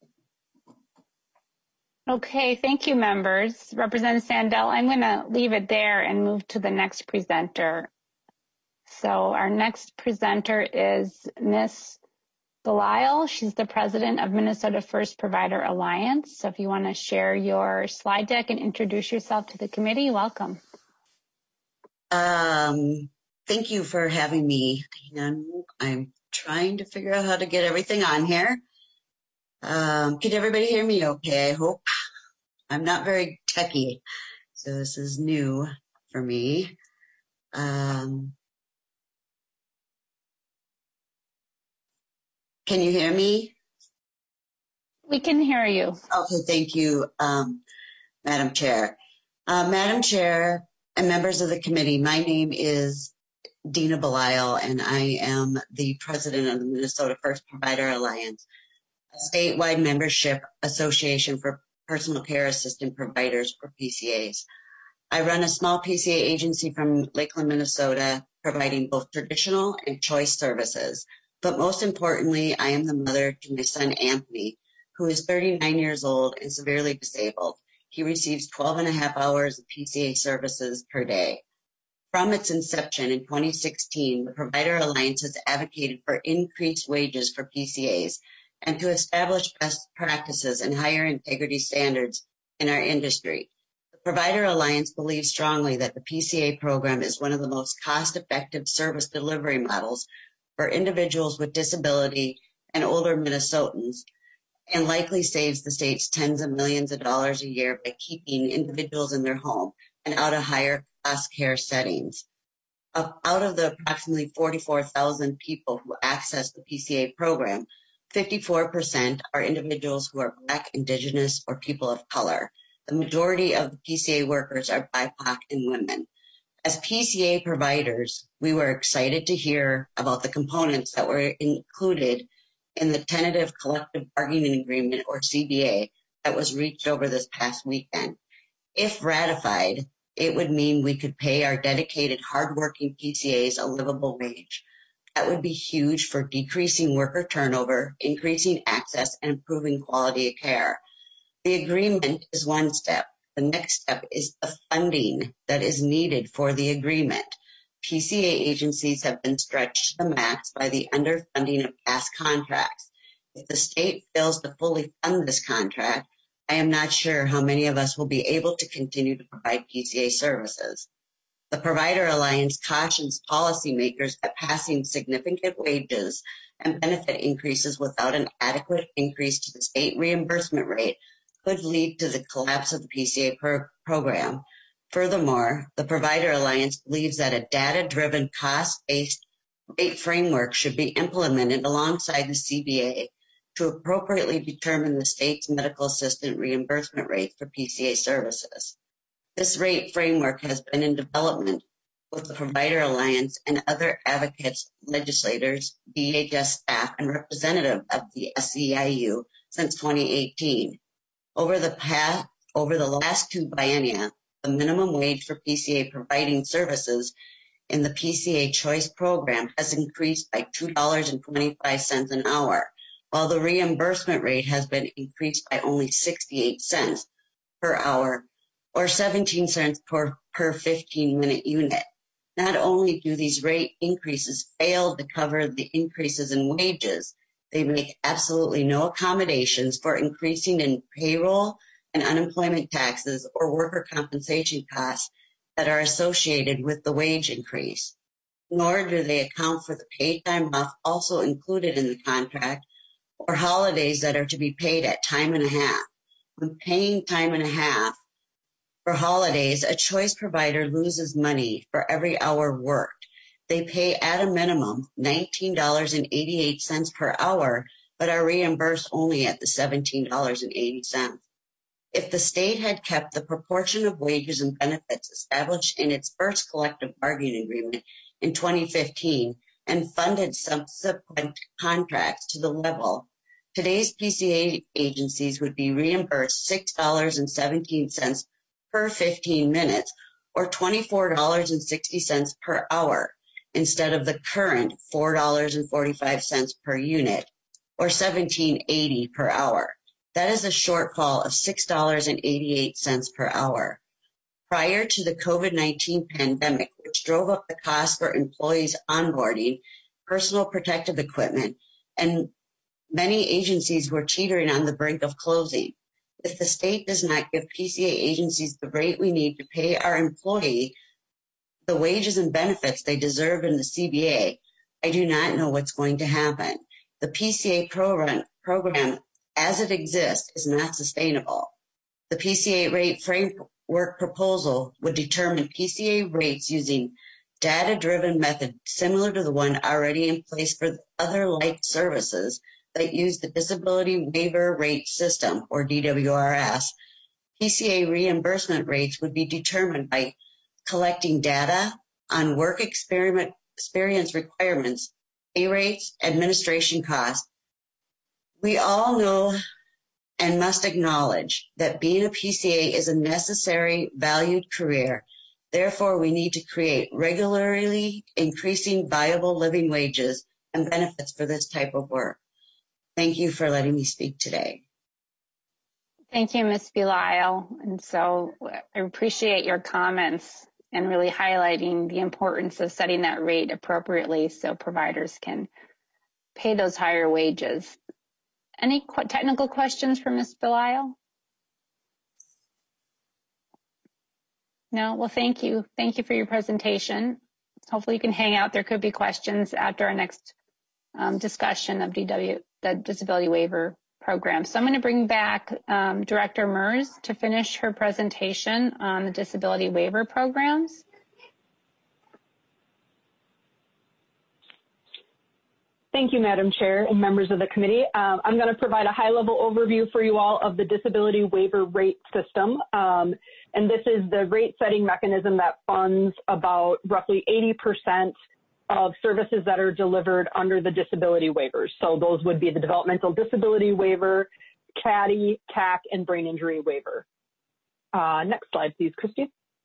Okay, thank you, members. Representative Sandell, I'm going to leave it there and move to the next presenter. So our next presenter is Miz Belisle. She's the president of Minnesota First Provider Alliance. So if you want to share your slide deck and introduce yourself to the committee, welcome. Um, thank you for having me. I'm, I'm trying to figure out how to get everything on here. Um, can everybody hear me okay? I hope. I'm not very techie, so this is new for me. Um, Can you hear me? We can hear you. Okay, thank you, um, Madam Chair. Uh, Madam Chair and members of the committee, my name is Dina Belisle, and I am the president of the Minnesota First Provider Alliance, a statewide membership association for personal care assistant providers, or P C As. I run a small P C A agency from Lakeland, Minnesota, providing both traditional and choice services. But most importantly, I am the mother to my son, Anthony, who is thirty-nine years old and severely disabled. He receives twelve and a half hours of P C A services per day. From its inception in twenty sixteen, the Provider Alliance has advocated for increased wages for P C As and to establish best practices and higher integrity standards in our industry. The Provider Alliance believes strongly that the P C A program is one of the most cost-effective service delivery models for individuals with disability and older Minnesotans, and likely saves the states tens of millions of dollars a year by keeping individuals in their home and out of higher cost care settings. Of, out of the approximately forty-four thousand people who access the P C A program, fifty-four percent are individuals who are Black, Indigenous, or people of color. The majority of the P C A workers are B I P O C and women. As P C A providers, we were excited to hear about the components that were included in the tentative collective bargaining agreement, or C B A, that was reached over this past weekend. If ratified, it would mean we could pay our dedicated, hardworking P C As a livable wage. That would be huge for decreasing worker turnover, increasing access, and improving quality of care. The agreement is one step. The next step is the funding that is needed for the agreement. P C A agencies have been stretched to the max by the underfunding of past contracts. If the state fails to fully fund this contract, I am not sure how many of us will be able to continue to provide P C A services. The Provider Alliance cautions policymakers that passing significant wages and benefit increases without an adequate increase to the state reimbursement rate could lead to the collapse of the P C A pro- program. Furthermore, the Provider Alliance believes that a data-driven, cost-based rate framework should be implemented alongside the C B A to appropriately determine the state's medical assistant reimbursement rate for P C A services. This rate framework has been in development with the Provider Alliance and other advocates, legislators, D H S staff, and representative of the S E I U since twenty eighteen. Over the past, over the last two biennia, the minimum wage for P C A providing services in the P C A Choice program has increased by two dollars and twenty-five cents an hour, while the reimbursement rate has been increased by only sixty-eight cents per hour, or seventeen cents per, per fifteen-minute unit. Not only do these rate increases fail to cover the increases in wages, they make absolutely no accommodations for increasing in payroll and unemployment taxes or worker compensation costs that are associated with the wage increase. Nor do they account for the paid time off also included in the contract or holidays that are to be paid at time and a half. When paying time and a half for holidays, a choice provider loses money for every hour worked. They pay at a minimum nineteen dollars and eighty-eight cents per hour, but are reimbursed only at the seventeen dollars and eighty cents. If the state had kept the proportion of wages and benefits established in its first collective bargaining agreement in twenty fifteen and funded subsequent contracts to the level, today's P C A agencies would be reimbursed six dollars and seventeen cents per fifteen minutes or twenty-four dollars and sixty cents per hour instead of the current four dollars and forty-five cents per unit or seventeen dollars and eighty cents per hour. That is a shortfall of six dollars and eighty-eight cents per hour. Prior to the COVID nineteen pandemic, which drove up the cost for employees onboarding, personal protective equipment, and many agencies were teetering on the brink of closing. If the state does not give P C A agencies the rate we need to pay our employee the wages and benefits they deserve in the C B A, I do not know what's going to happen. The P C A program, program as it exists is not sustainable. The P C A rate framework proposal would determine P C A rates using data-driven method similar to the one already in place for other like services that use the Disability Waiver Rate System, or D W R S. P C A reimbursement rates would be determined by collecting data on work experiment, experience requirements, pay rates, administration costs. We all know and must acknowledge that being a P C A is a necessary, valued career. Therefore, we need to create regularly increasing viable living wages and benefits for this type of work. Thank you for letting me speak today. Thank you, Miz Belisle. And so I appreciate your comments and really highlighting the importance of setting that rate appropriately so providers can pay those higher wages. Any qu- technical questions for Miz Belisle? No? Well, thank you. Thank you for your presentation. Hopefully you can hang out. There could be questions after our next um, discussion of D W, the Disability Waiver Program. So I'm going to bring back um, Director Mers to finish her presentation on the Disability Waiver Programs. Thank you, Madam Chair and members of the committee. Um, I'm going to provide a high-level overview for you all of the Disability Waiver Rate System. Um, and this is the rate setting mechanism that funds about roughly eighty percent of services that are delivered under the disability waivers. So those would be the Developmental Disability Waiver, C A D I, C A C, and Brain Injury Waiver. Uh, next slide, please, Christine.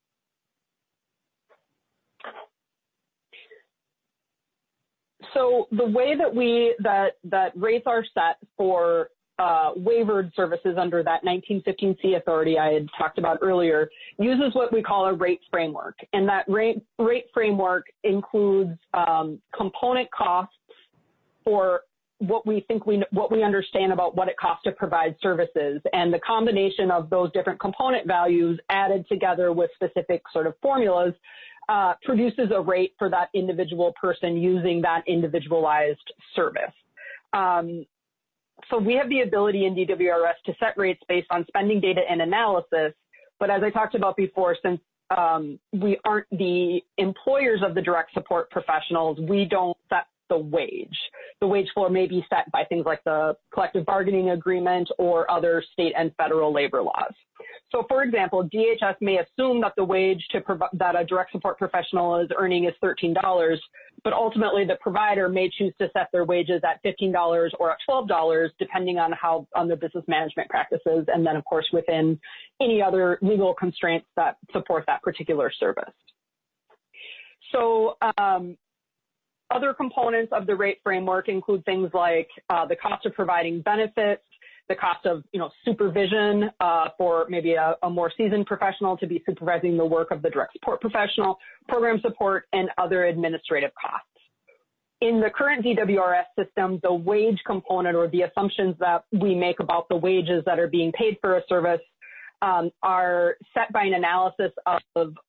So the way that we that that rates are set for uh, waivered services under that nineteen fifteen C authority I had talked about earlier uses what we call a rate framework, and that rate rate framework includes um, component costs for what we think we what we understand about what it costs to provide services, and the combination of those different component values added together with specific sort of formulas Uh, produces a rate for that individual person using that individualized service. Um, so we have the ability in D W R S to set rates based on spending data and analysis, but as I talked about before, since um, we aren't the employers of the direct support professionals, we don't set the wage. The wage floor may be set by things like the collective bargaining agreement or other state and federal labor laws. So, for example, D H S may assume that the wage to prov- that a direct support professional is earning is thirteen dollars, but ultimately the provider may choose to set their wages at fifteen dollars or at twelve dollars, depending on how on the business management practices, and then, of course, within any other legal constraints that support that particular service. So, um, other components of the rate framework include things like uh, the cost of providing benefits, the cost of, you know, supervision uh, for maybe a, a more seasoned professional to be supervising the work of the direct support professional, program support, and other administrative costs. In the current D W R S system, the wage component, or the assumptions that we make about the wages that are being paid for a service, um, are set by an analysis of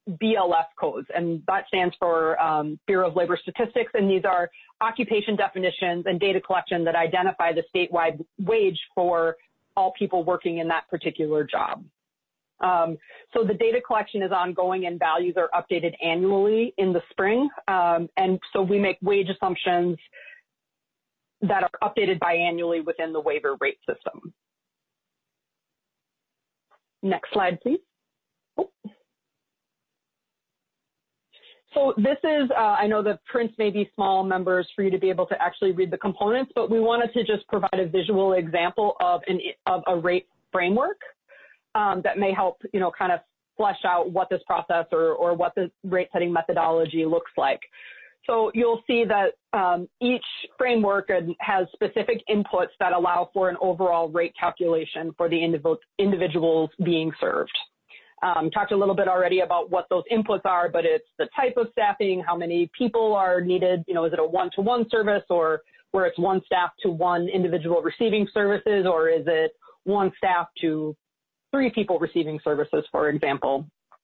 B L S codes, and that stands for um, Bureau of Labor Statistics, and these are occupation definitions and data collection that identify the statewide wage for all people working in that particular job. Um, so the data collection is ongoing and values are updated annually in the spring, um, and so we make wage assumptions that are updated biannually within the waiver rate system. Next slide, please. Oh. So this is, uh, I know the prints may be small, members, for you to be able to actually read the components, but we wanted to just provide a visual example of, an, of a rate framework um, that may help, you know, kind of flesh out what this process or, or what the rate setting methodology looks like. So you'll see that um, each framework has specific inputs that allow for an overall rate calculation for the individual, individuals being served. Um, talked a little bit already about what those inputs are, but it's the type of staffing, how many people are needed, you know, is it a one-to-one service or where it's one staff to one individual receiving services, or is it one staff to three people receiving services, for example.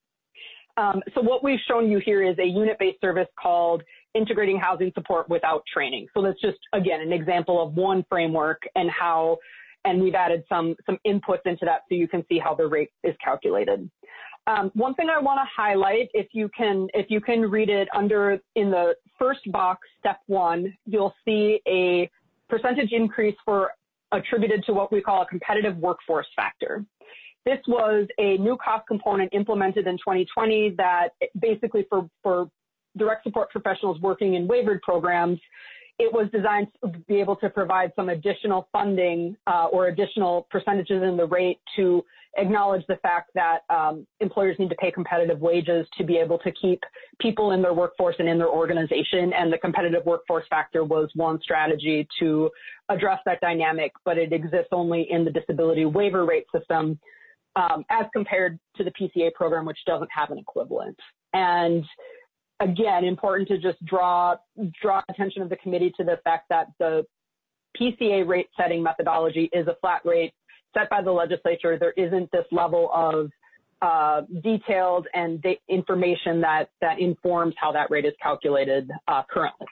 Um, so what we've shown you here is a unit-based service called Integrating Housing Support Without Training. So that's just, again, an example of one framework and how, and we've added some, some inputs into that so you can see how the rate is calculated. Um, one thing I want to highlight, if you can, if you can read it under in the first box, step one, you'll see a percentage increase for attributed to what we call a competitive workforce factor. This was a new cost component implemented in twenty twenty that basically for, for direct support professionals working in waivered programs, it was designed to be able to provide some additional funding uh, or additional percentages in the rate to acknowledge the fact that um, employers need to pay competitive wages to be able to keep people in their workforce and in their organization. And the competitive workforce factor was one strategy to address that dynamic, but it exists only in the disability waiver rate system um, as compared to the P C A program, which doesn't have an equivalent. And again, important to just draw, draw attention of the committee to the fact that the P C A rate setting methodology is a flat rate set by the legislature. There isn't this level of uh, detailed and da- information that, that informs how that rate is calculated uh, currently.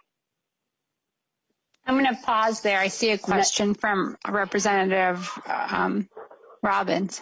I'm going to pause there. I see a question from Representative um, Robbins.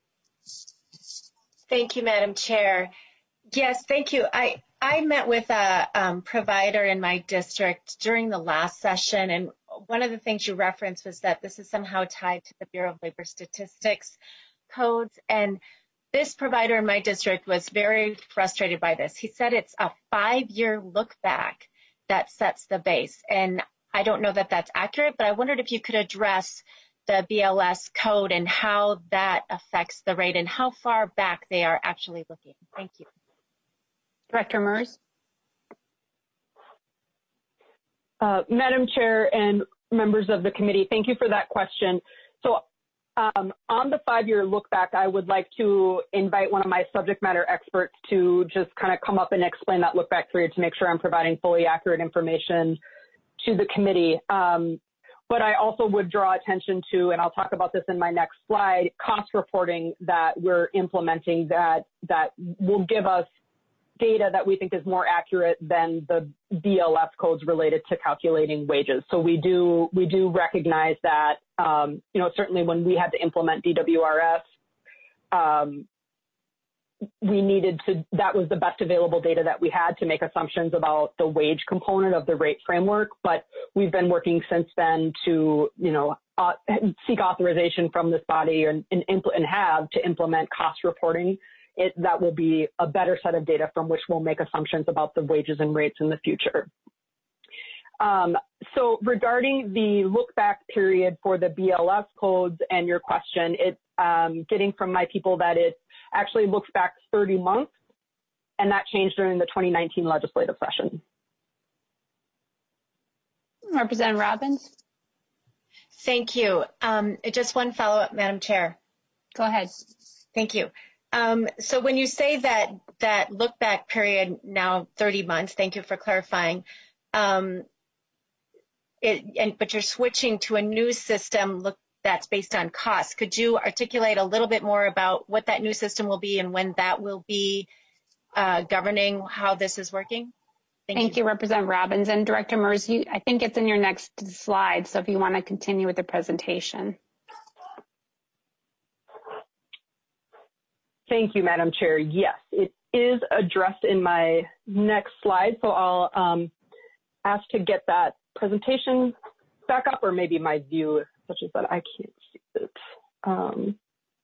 Thank you, Madam Chair. Yes, thank you. I, I met with a um, provider in my district during the last session, and one of the things you referenced was that this is somehow tied to the Bureau of Labor Statistics codes. And this provider in my district was very frustrated by this. He said it's a five-year look back that sets the base. And I don't know that that's accurate, but I wondered if you could address the B L S code and how that affects the rate and how far back they are actually looking. Thank you. Director Mers. Uh, Madam Chair and members of the committee, thank you for that question. So um, on the five-year look back, I would like to invite one of my subject matter experts to just kind of come up and explain that look back period to make sure I'm providing fully accurate information to the committee. Um, but I also would draw attention to, and I'll talk about this in my next slide, cost reporting that we're implementing that, that will give us data that we think is more accurate than the B L S codes related to calculating wages. So we do we do recognize that, um, you know, certainly when we had to implement D W R S, um, we needed to, that was the best available data that we had to make assumptions about the wage component of the rate framework. But we've been working since then to, you know, uh, seek authorization from this body and, and, and have to implement cost reporting. It, that will be a better set of data from which we'll make assumptions about the wages and rates in the future. Um, so regarding the look back period for the B L S codes and your question, it um, getting from my people that it actually looks back thirty months, and that changed during the twenty nineteen legislative session. Representative Robbins. Thank you. Um, just one follow-up, Madam Chair. Go ahead. Thank you. Um, so when you say that that look back period now thirty months, thank you for clarifying. Um, it, and but you're switching to a new system look that's based on cost. Could you articulate a little bit more about what that new system will be and when that will be uh, governing how this is working? Thank, Thank you. you, Representative Robbins. And Director Merz, you, I think it's in your next slide, so if you want to continue with the presentation. Thank you, Madam Chair. Yes, it is addressed in my next slide, so I'll um, ask to get that presentation back up, or maybe my view is such as that I can't see it. Um,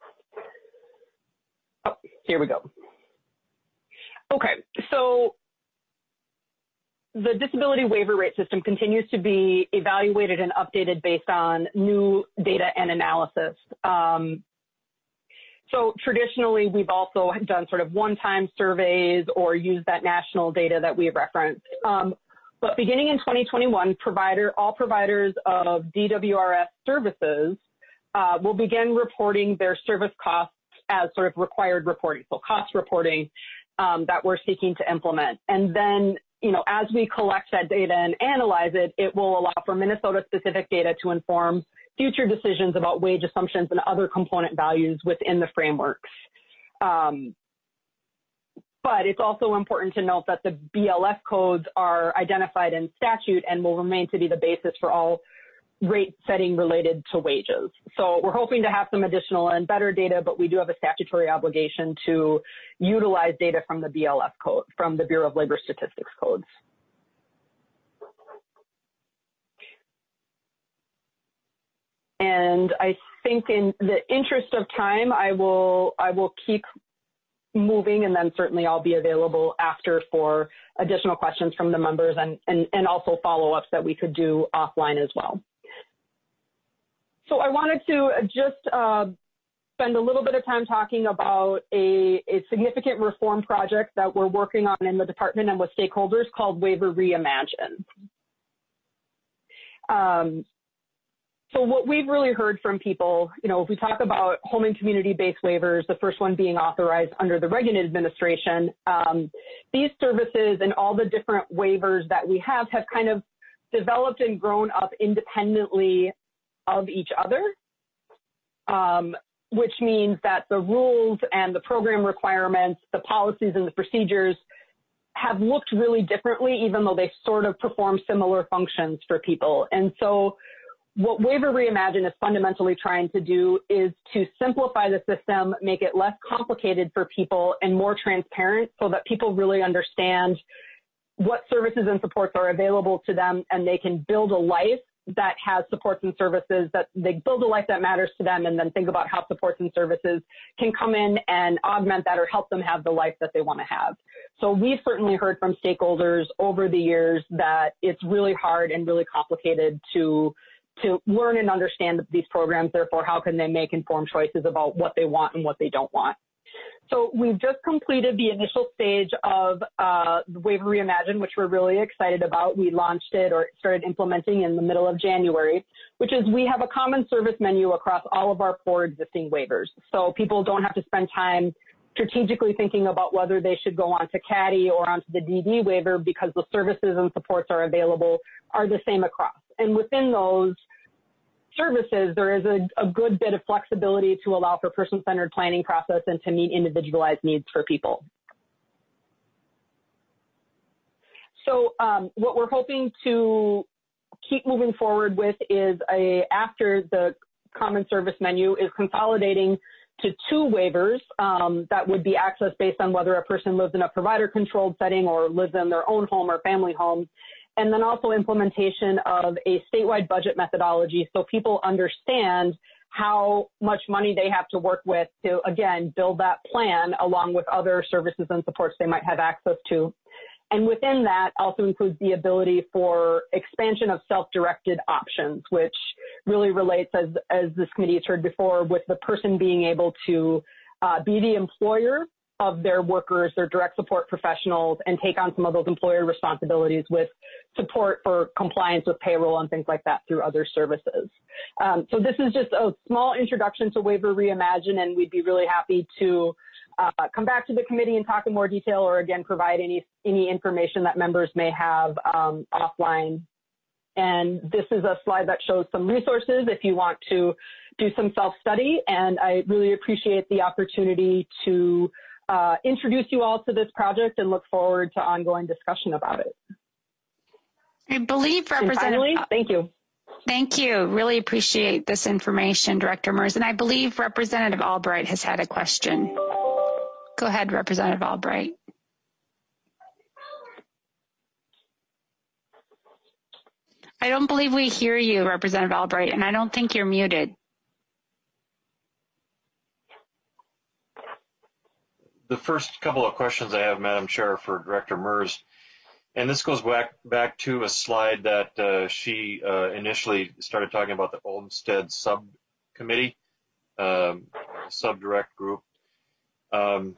oh, here we go. Okay, so the disability waiver rate system continues to be evaluated and updated based on new data and analysis. Um, so traditionally, we've also done sort of one-time surveys or used that national data that we referenced. Um, but beginning in twenty twenty-one, provider, all providers of D W R S services uh, will begin reporting their service costs as sort of required reporting, so cost reporting um, that we're seeking to implement. And then, you know, as we collect that data and analyze it, it will allow for Minnesota-specific data to inform future decisions about wage assumptions and other component values within the frameworks. Um, but it's also important to note that the B L S codes are identified in statute and will remain to be the basis for all rate setting related to wages. So we're hoping to have some additional and better data, but we do have a statutory obligation to utilize data from the B L S code, from the Bureau of Labor Statistics codes. And I think in the interest of time, I will, I will keep moving, and then certainly I'll be available after for additional questions from the members and, and, and also follow-ups that we could do offline as well. So I wanted to just uh, spend a little bit of time talking about a, a significant reform project that we're working on in the department and with stakeholders called Waiver Reimagine. Um, So what we've really heard from people, you know, if we talk about home and community-based waivers, the first one being authorized under the Reagan administration, um, these services and all the different waivers that we have have kind of developed and grown up independently of each other, um, which means that the rules and the program requirements, the policies and the procedures have looked really differently, even though they sort of perform similar functions for people. And so what Waiver Reimagine is fundamentally trying to do is to simplify the system, make it less complicated for people and more transparent so that people really understand what services and supports are available to them, and they can build a life that has supports and services, that they build a life that matters to them, and then think about how supports and services can come in and augment that or help them have the life that they want to have. So we've certainly heard from stakeholders over the years that it's really hard and really complicated to to learn and understand these programs. Therefore, how can they make informed choices about what they want and what they don't want? So we've just completed the initial stage of uh, the Waiver Reimagine, which we're really excited about. We launched it or started implementing in the middle of January, which is we have a common service menu across all of our four existing waivers. So people don't have to spend time strategically thinking about whether they should go on to CADI or onto the D D waiver, because the services and supports are available are the same across. And within those services, there is a, a good bit of flexibility to allow for person-centered planning process and to meet individualized needs for people. So um, what we're hoping to keep moving forward with is a, after the common service menu is consolidating to two waivers um, that would be accessed based on whether a person lives in a provider-controlled setting or lives in their own home or family home. And then also implementation of a statewide budget methodology so people understand how much money they have to work with to, again, build that plan along with other services and supports they might have access to. And within that also includes the ability for expansion of self-directed options, which really relates, as, as this committee has heard before, with the person being able to uh, be the employer of their workers, their direct support professionals, and take on some of those employer responsibilities with support for compliance with payroll and things like that through other services. Um, so this is just a small introduction to Waiver Reimagine, and we'd be really happy to uh, come back to the committee and talk in more detail, or again, provide any, any information that members may have um, offline. And this is a slide that shows some resources if you want to do some self-study, and I really appreciate the opportunity to uh, introduce you all to this project and look forward to ongoing discussion about it. I believe Representative... And finally, thank you. Thank you. Really appreciate this information, Director Merz. And I believe Representative Albright has had a question. Go ahead, Representative Albright. I don't believe we hear you, Representative Albright, and I don't think you're muted. The first couple of questions I have, Madam Chair, for Director Merz, and this goes back back to a slide that uh, she uh, initially started talking about the Olmsted subcommittee, um, subdirect group, um,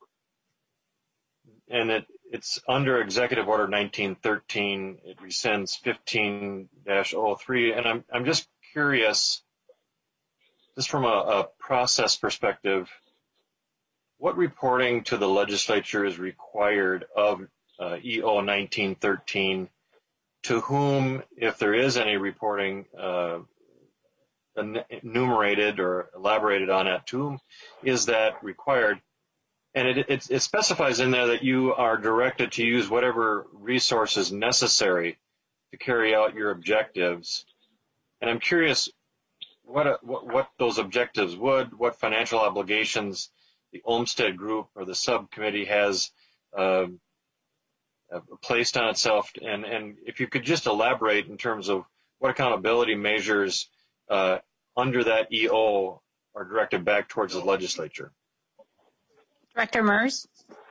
and it, it's under Executive Order nineteen thirteen. It rescinds fifteen dash oh three, and I'm I'm just curious, just from a, a process perspective, what reporting to the legislature is required of uh, E O nineteen thirteen? To whom, if there is any reporting uh, enumerated or elaborated on it, to whom is that required? And it, it, it specifies in there that you are directed to use whatever resources necessary to carry out your objectives. And I'm curious what, what, what those objectives would, what financial obligations the Olmsted Group or the subcommittee has uh, placed on itself, and, and if you could just elaborate in terms of what accountability measures uh, under that E O are directed back towards the legislature. Director Merz.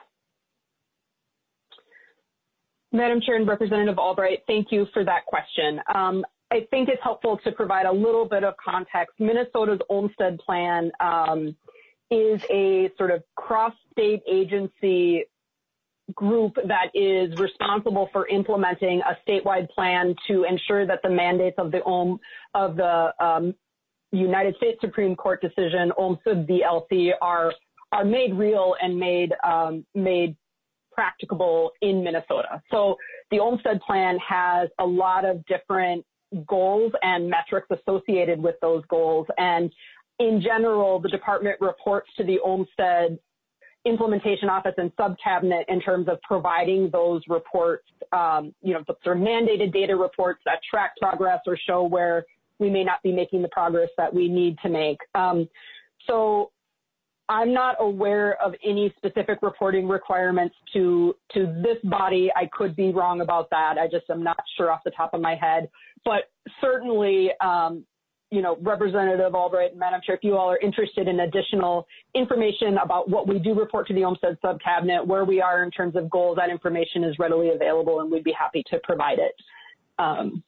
Madam Chair and Representative Albright, thank you for that question. Um, I think it's helpful to provide a little bit of context. Minnesota's Olmsted Plan um, is a sort of cross-state agency group that is responsible for implementing a statewide plan to ensure that the mandates of the Olm of the um, United States Supreme Court decision Olmsted v. L C are are made real and made um, made practicable in Minnesota. So the Olmsted Plan has a lot of different goals and metrics associated with those goals, and in general, the department reports to the Olmsted Implementation Office and Subcabinet in terms of providing those reports, um, you know, the sort of mandated data reports that track progress or show where we may not be making the progress that we need to make. Um, so I'm not aware of any specific reporting requirements to, to this body. I could be wrong about that. I just am not sure off the top of my head. But certainly, um, you know, Representative Albright and Madam Chair, if you all are interested in additional information about what we do report to the Olmsted Subcabinet, where we are in terms of goals, that information is readily available and we'd be happy to provide it. Um,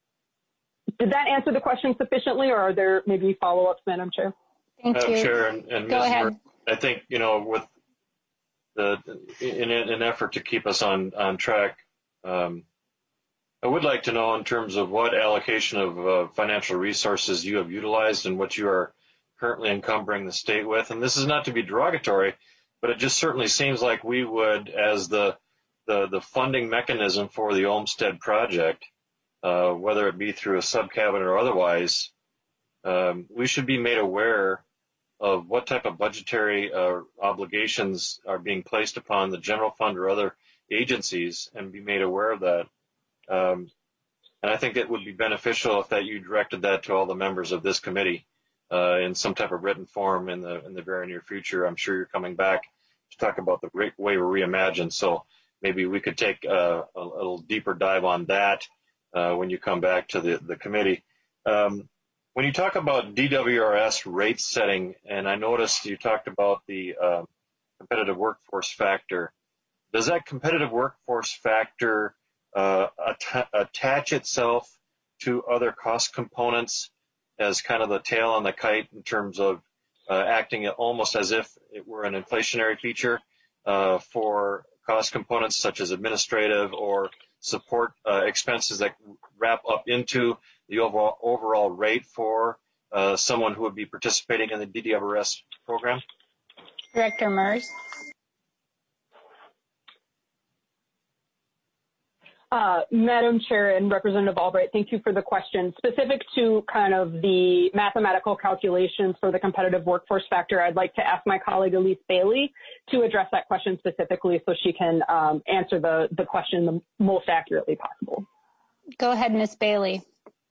did that answer the question sufficiently, or are there maybe follow-ups, Madam Chair? Thank Madam you. Chair and, and Go Miz ahead. Merz, I think, you know, with the, in an effort to keep us on, on track, um, I would like to know in terms of what allocation of uh, financial resources you have utilized and what you are currently encumbering the state with. And this is not to be derogatory, but it just certainly seems like we would, as the the, the funding mechanism for the Olmsted project, uh, whether it be through a subcabinet or otherwise, um, we should be made aware of what type of budgetary uh, obligations are being placed upon the general fund or other agencies, and be made aware of that. Um, and I think it would be beneficial if that you directed that to all the members of this committee uh, in some type of written form in the in the very near future. I'm sure you're coming back to talk about the way we reimagine, so maybe we could take uh, a, a little deeper dive on that uh, when you come back to the, the committee. Um, when you talk about D W R S rate setting, and I noticed you talked about the uh, competitive workforce factor, does that competitive workforce factor Uh, att- attach itself to other cost components as kind of the tail on the kite in terms of uh, acting almost as if it were an inflationary feature uh, for cost components such as administrative or support uh, expenses that wrap up into the overall, overall rate for uh, someone who would be participating in the D W R S program? Director Merz. Uh, Madam Chair and Representative Albright, thank you for the question. Specific to kind of the mathematical calculations for the competitive workforce factor, I'd like to ask my colleague Elise Bailey to address that question specifically so she can um, answer the, the question the most accurately possible. Go ahead, Miz Bailey.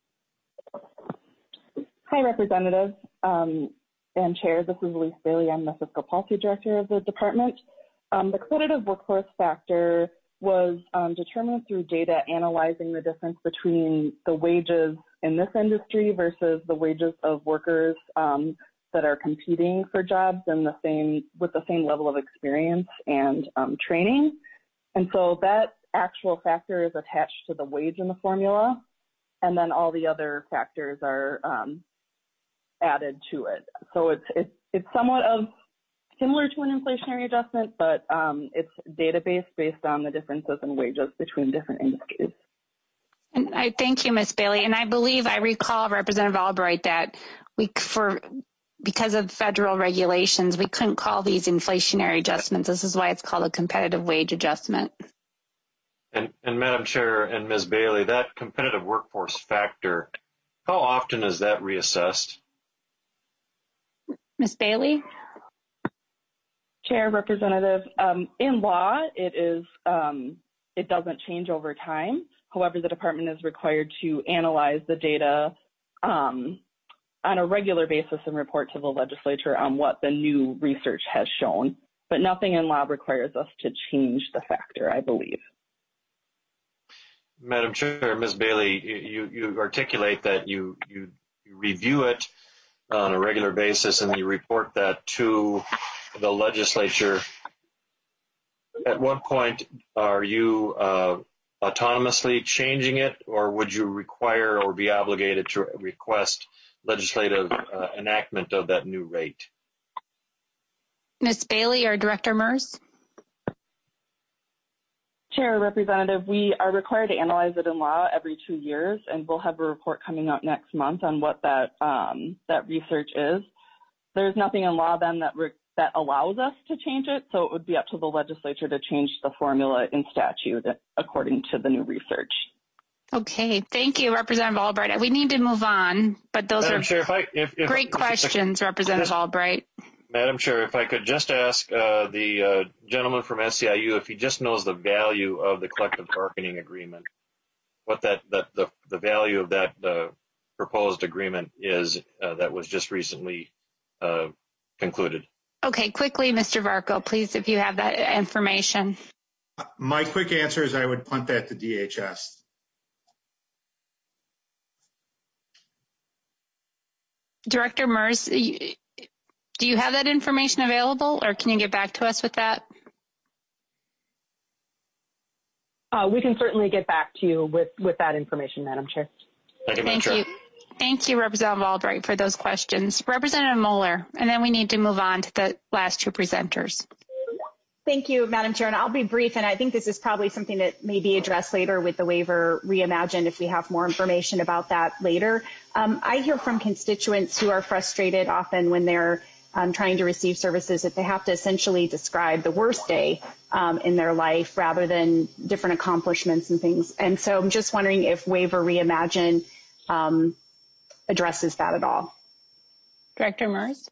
Hi, Representative um, and Chair. This is Elise Bailey. I'm the Fiscal Policy Director of the department. Um, the competitive workforce factor was um, determined through data analyzing the difference between the wages in this industry versus the wages of workers um, that are competing for jobs in the same with the same level of experience and um, training. And so that actual factor is attached to the wage in the formula, and then all the other factors are um, added to it. So it's it's it's somewhat of similar to an inflationary adjustment, but um, it's data-based based on the differences in wages between different industries. And I thank you, Miz Bailey. And I believe I recall, Representative Albright, that we, for because of federal regulations, we couldn't call these inflationary adjustments. This is why it's called a competitive wage adjustment. And, and Madam Chair and Miz Bailey, that competitive workforce factor, how often is that reassessed? Miz Bailey? Chair, Representative, um, in law, it is um, it doesn't change over time. However, the department is required to analyze the data um, on a regular basis and report to the legislature on what the new research has shown. But nothing in law requires us to change the factor, I believe. Madam Chair, Miz Bailey, you, you articulate that you, you, you review it on a regular basis and you report that to the legislature. At what point are you uh, autonomously changing it, or would you require or be obligated to request legislative uh, enactment of that new rate? Miz Bailey or Director Merz? Chair, Representative, we are required to analyze it in law every two years, and we'll have a report coming out next month on what that um, that research is. There's nothing in law then that re that allows us to change it, so it would be up to the legislature to change the formula in statute according to the new research. Okay, thank you, Representative Albright. We need to move on, but those Madam are Chair, if I, if, if, great if, questions, if, Representative just, Albright. Madam Chair, if I could just ask uh, the uh, gentleman from S C I U if he just knows the value of the collective bargaining agreement, what that, that the, the value of that uh, proposed agreement is uh, that was just recently uh, concluded. Okay, quickly, Mister Varco, please, if you have that information. My quick answer is I would punt that to D H S. Director Merz, do you have that information available, or can you get back to us with that? Uh, we can certainly get back to you with, with that information, Madam Chair. Thank you, Madam Thank Chair. you. Thank you, Representative Albright, for those questions. Representative Moeller, and then we need to move on to the last two presenters. Thank you, Madam Chair, and I'll be brief, and I think this is probably something that may be addressed later with the waiver reimagined if we have more information about that later. Um, I hear from constituents who are frustrated often when they're um, trying to receive services that they have to essentially describe the worst day um, in their life rather than different accomplishments and things. And so I'm just wondering if waiver reimagined um, addresses that at all. Director Merz?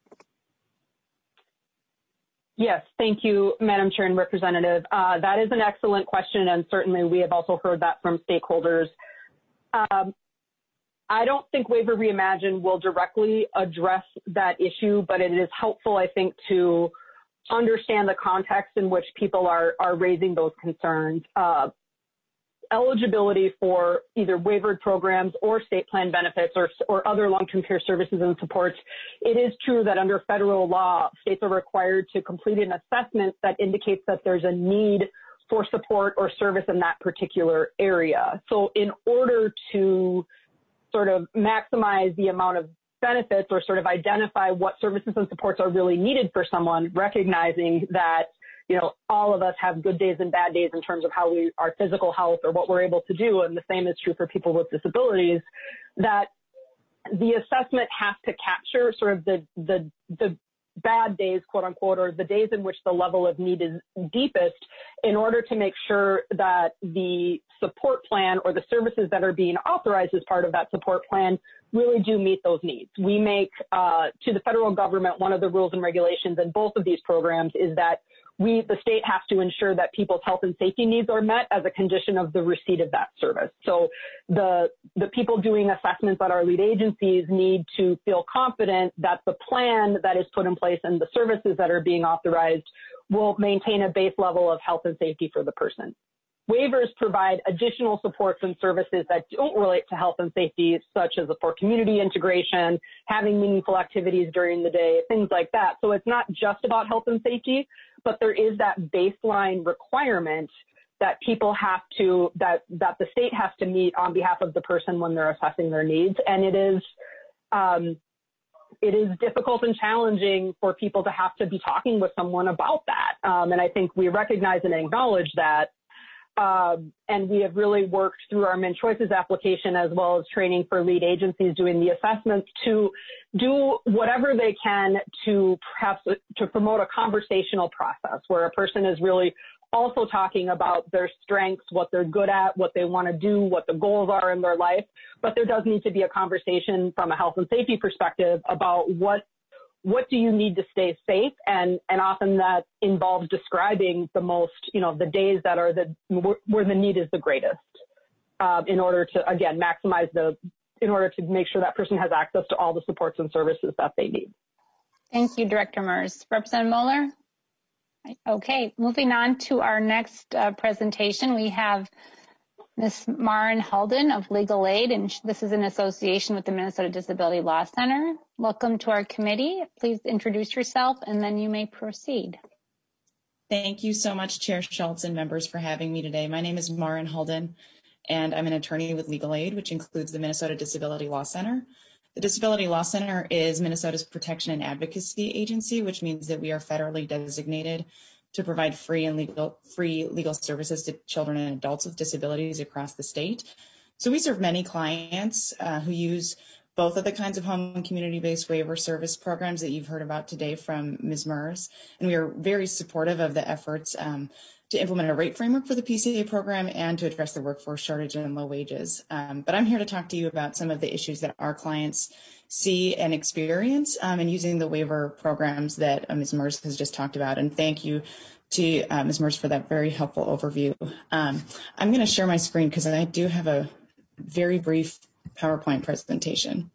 Yes, thank you, Madam Chair and Representative. Uh, that is an excellent question, and certainly we have also heard that from stakeholders. Um, I don't think Waiver Reimagined will directly address that issue, but it is helpful, I think, to understand the context in which people are, are raising those concerns. Uh, eligibility for either waivered programs or state plan benefits or, or other long-term care services and supports, it is true that under federal law, states are required to complete an assessment that indicates that there's a need for support or service in that particular area. So in order to sort of maximize the amount of benefits or sort of identify what services and supports are really needed for someone, recognizing that you know, all of us have good days and bad days in terms of how we, our physical health or what we're able to do. And the same is true for people with disabilities, that the assessment has to capture sort of the, the, the bad days, quote unquote, or the days in which the level of need is deepest, in order to make sure that the support plan or the services that are being authorized as part of that support plan really do meet those needs. We make, uh, to the federal government, one of the rules and regulations in both of these programs is that we, the state has to ensure that people's health and safety needs are met as a condition of the receipt of that service. So the, the people doing assessments at our lead agencies need to feel confident that the plan that is put in place and the services that are being authorized will maintain a base level of health and safety for the person. Waivers provide additional supports and services that don't relate to health and safety, such as for community integration, having meaningful activities during the day, things like that. So it's not just about health and safety, but there is that baseline requirement that people have to, that, that the state has to meet on behalf of the person when they're assessing their needs. And it is, um, it is difficult and challenging for people to have to be talking with someone about that. Um, and I think we recognize and acknowledge that. Um, and we have really worked through our MnChoices application as well as training for lead agencies doing the assessments to do whatever they can to perhaps to promote a conversational process where a person is really also talking about their strengths, what they're good at, what they want to do, what the goals are in their life. But there does need to be a conversation from a health and safety perspective about what what do you need to stay safe? And, and often that involves describing the most, you know, the days that are the, where the need is the greatest, uh, in order to, again, maximize the, in order to make sure that person has access to all the supports and services that they need. Thank you, Director Mers. Representative Moeller? Okay, moving on to our next uh, presentation, we have Miz Maren Halden of Legal Aid, and this is in association with the Minnesota Disability Law Center. Welcome to our committee. Please introduce yourself, and then you may proceed. Thank you so much, Chair Schultz and members, for having me today. My name is Maren Halden, and I'm an attorney with Legal Aid, which includes the Minnesota Disability Law Center. The Disability Law Center is Minnesota's protection and advocacy agency, which means that we are federally designated to provide free and legal free legal services to children and adults with disabilities across the state. So we serve many clients uh, who use both of the kinds of home and community-based waiver service programs that you've heard about today from Miz Mers. And we are very supportive of the efforts um, to implement a rate framework for the P C A program and to address the workforce shortage and low wages. Um, but I'm here to talk to you about some of the issues that our clients see and experience um, in using the waiver programs that uh, Miz Mers has just talked about. And thank you to uh, Miz Mers for that very helpful overview. Um, I'm going to share my screen because I do have a very brief PowerPoint presentation.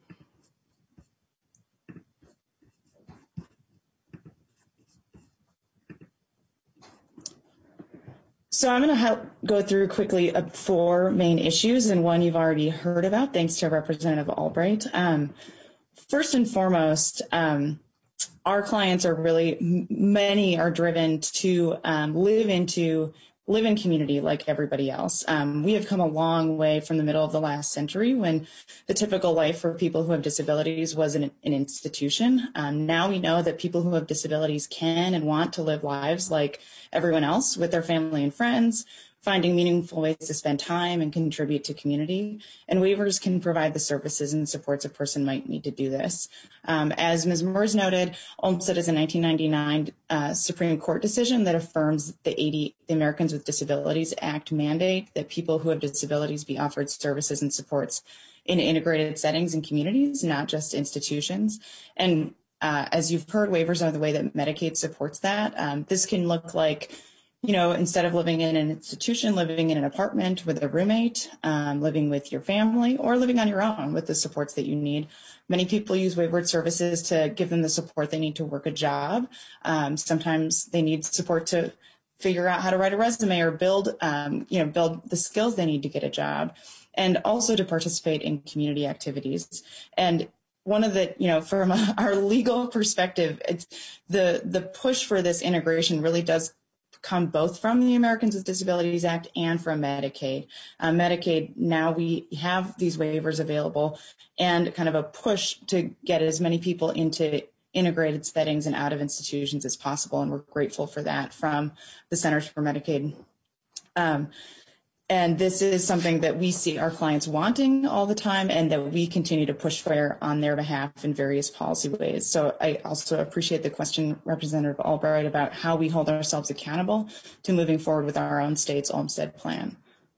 So I'm going to help go through quickly uh, four main issues, and one you've already heard about, thanks to Representative Albright. Um, first and foremost, um, our clients are really, many are driven to um, live into, live in community like everybody else. Um, we have come a long way from the middle of the last century when the typical life for people who have disabilities was an, an institution. Um, now we know that people who have disabilities can and want to live lives like everyone else with their family and friends, finding meaningful ways to spend time and contribute to community. And waivers can provide the services and supports a person might need to do this. Um, as Miz Mers noted, Olmstead is a nineteen ninety-nine uh, Supreme Court decision that affirms the, eighty, the Americans with Disabilities Act mandate that people who have disabilities be offered services and supports in integrated settings and communities, not just institutions. And uh, as you've heard, waivers are the way that Medicaid supports that. Um, this can look like, you know, instead of living in an institution, living in an apartment with a roommate, um, living with your family, or living on your own with the supports that you need. Many people use waivered services to give them the support they need to work a job. Um, sometimes they need support to figure out how to write a resume or build, um, you know, build the skills they need to get a job, and also to participate in community activities. And one of the, you know, from our legal perspective, it's the the push for this integration really does come both from the Americans with Disabilities Act and from Medicaid. Uh, Medicaid, now we have these waivers available and kind of a push to get as many people into integrated settings and out of institutions as possible, and we're grateful for that from the Centers for Medicaid. Um, And this is something that we see our clients wanting all the time and that we continue to push for on their behalf in various policy ways. So I also appreciate the question, Representative Albright, about how we hold ourselves accountable to moving forward with our own state's Olmstead plan.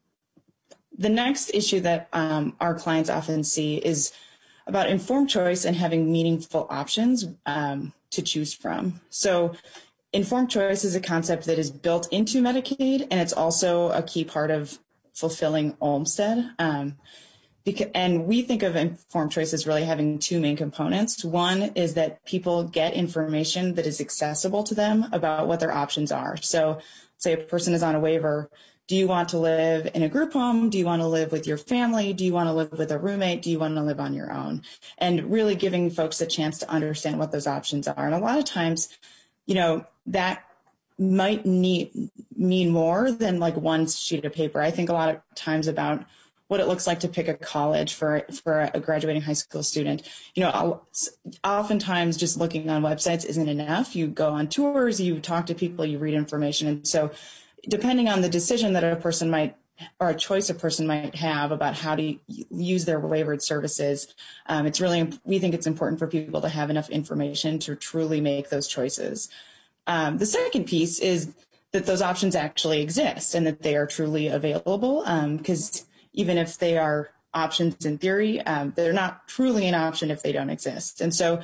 The next issue that um, our clients often see is about informed choice and having meaningful options um, to choose from. So informed choice is a concept that is built into Medicaid, and it's also a key part of fulfilling Olmstead. Um, because, and we think of informed choice as really having two main components. One is that people get information that is accessible to them about what their options are. So say a person is on a waiver. Do you want to live in a group home? Do you want to live with your family? Do you want to live with a roommate? Do you want to live on your own? And really giving folks a chance to understand what those options are. And a lot of times, you know, that might need, mean more than like one sheet of paper. I think a lot of times about what it looks like to pick a college for, for a graduating high school student. You know, I'll, oftentimes just looking on websites isn't enough. You go on tours, you talk to people, you read information. And so depending on the decision that a person might, or a choice a person might have about how to use their waivered services, um, it's really, we think it's important for people to have enough information to truly make those choices. Um, the second piece is that those options actually exist and that they are truly available, because um, even if they are options in theory, um, they're not truly an option if they don't exist. And so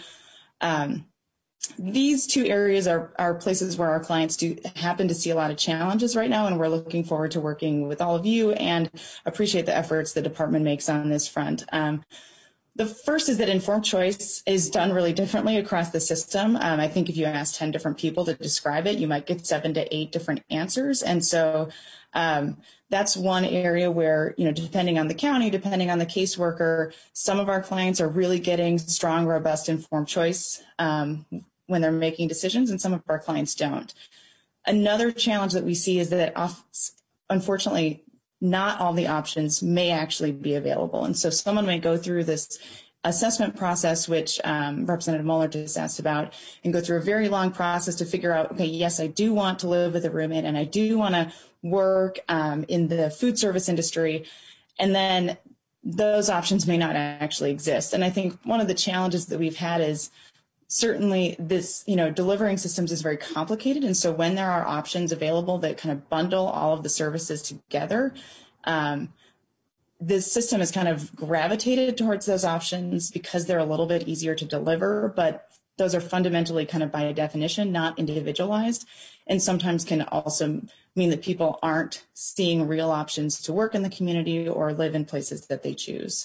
um, these two areas are, are places where our clients do happen to see a lot of challenges right now, and we're looking forward to working with all of you and appreciate the efforts the department makes on this front. Um, The first is that informed choice is done really differently across the system. Um, I think if you ask ten different people to describe it, you might get seven to eight different answers. And so um, that's one area where, you know, depending on the county, depending on the caseworker, some of our clients are really getting strong, robust, informed choice um, when they're making decisions, and some of our clients don't. Another challenge that we see is that, unfortunately, not all the options may actually be available. And so someone may go through this assessment process, which um, Representative Muller just asked about, and go through a very long process to figure out, okay, yes, I do want to live with a roommate and I do want to work um, in the food service industry. And then those options may not actually exist. And I think one of the challenges that we've had is certainly this, you know, delivering systems is very complicated. And so when there are options available that kind of bundle all of the services together, um, the system has kind of gravitated towards those options because they're a little bit easier to deliver, but those are fundamentally kind of by definition not individualized, and sometimes can also mean that people aren't seeing real options to work in the community or live in places that they choose.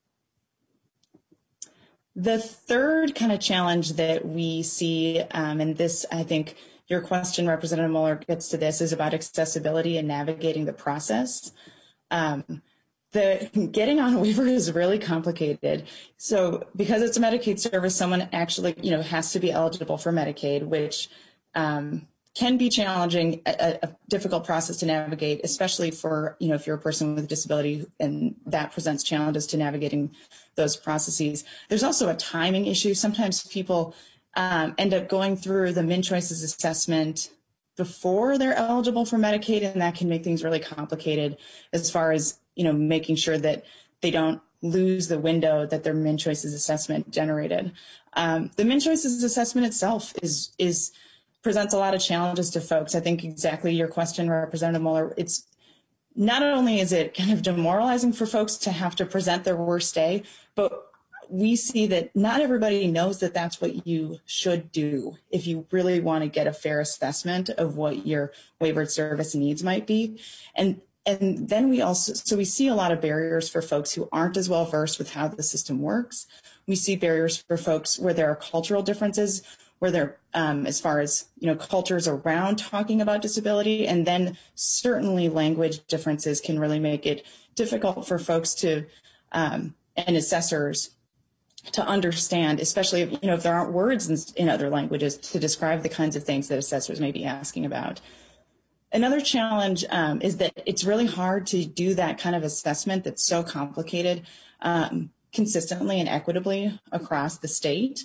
The third kind of challenge that we see, um, and this, I think your question, Representative Muller, gets to this, is about accessibility and navigating the process. Um, the getting on a waiver is really complicated. So because it's a Medicaid service, someone actually, you know, has to be eligible for Medicaid, which um, can be challenging, a, a difficult process to navigate, especially for, you know, if you're a person with a disability, and that presents challenges to navigating those processes. There's also a timing issue. Sometimes people um, end up going through the MinChoices assessment before they're eligible for Medicaid, and that can make things really complicated as far as, you know, making sure that they don't lose the window that their MinChoices assessment generated. Um, the MinChoices assessment itself is is presents a lot of challenges to folks. I think exactly your question, Representative Muller, it's not only is it kind of demoralizing for folks to have to present their worst day, but we see that not everybody knows that that's what you should do if you really want to get a fair assessment of what your waivered service needs might be. And and then we also, so we see a lot of barriers for folks who aren't as well versed with how the system works. We see barriers for folks where there are cultural differences, where there, um, as far as, you know, cultures around talking about disability, and then certainly language differences can really make it difficult for folks to, um, and assessors to understand, especially if, you know, if there aren't words in, in other languages to describe the kinds of things that assessors may be asking about. Another challenge um, is that it's really hard to do that kind of assessment that's so complicated um, consistently and equitably across the state.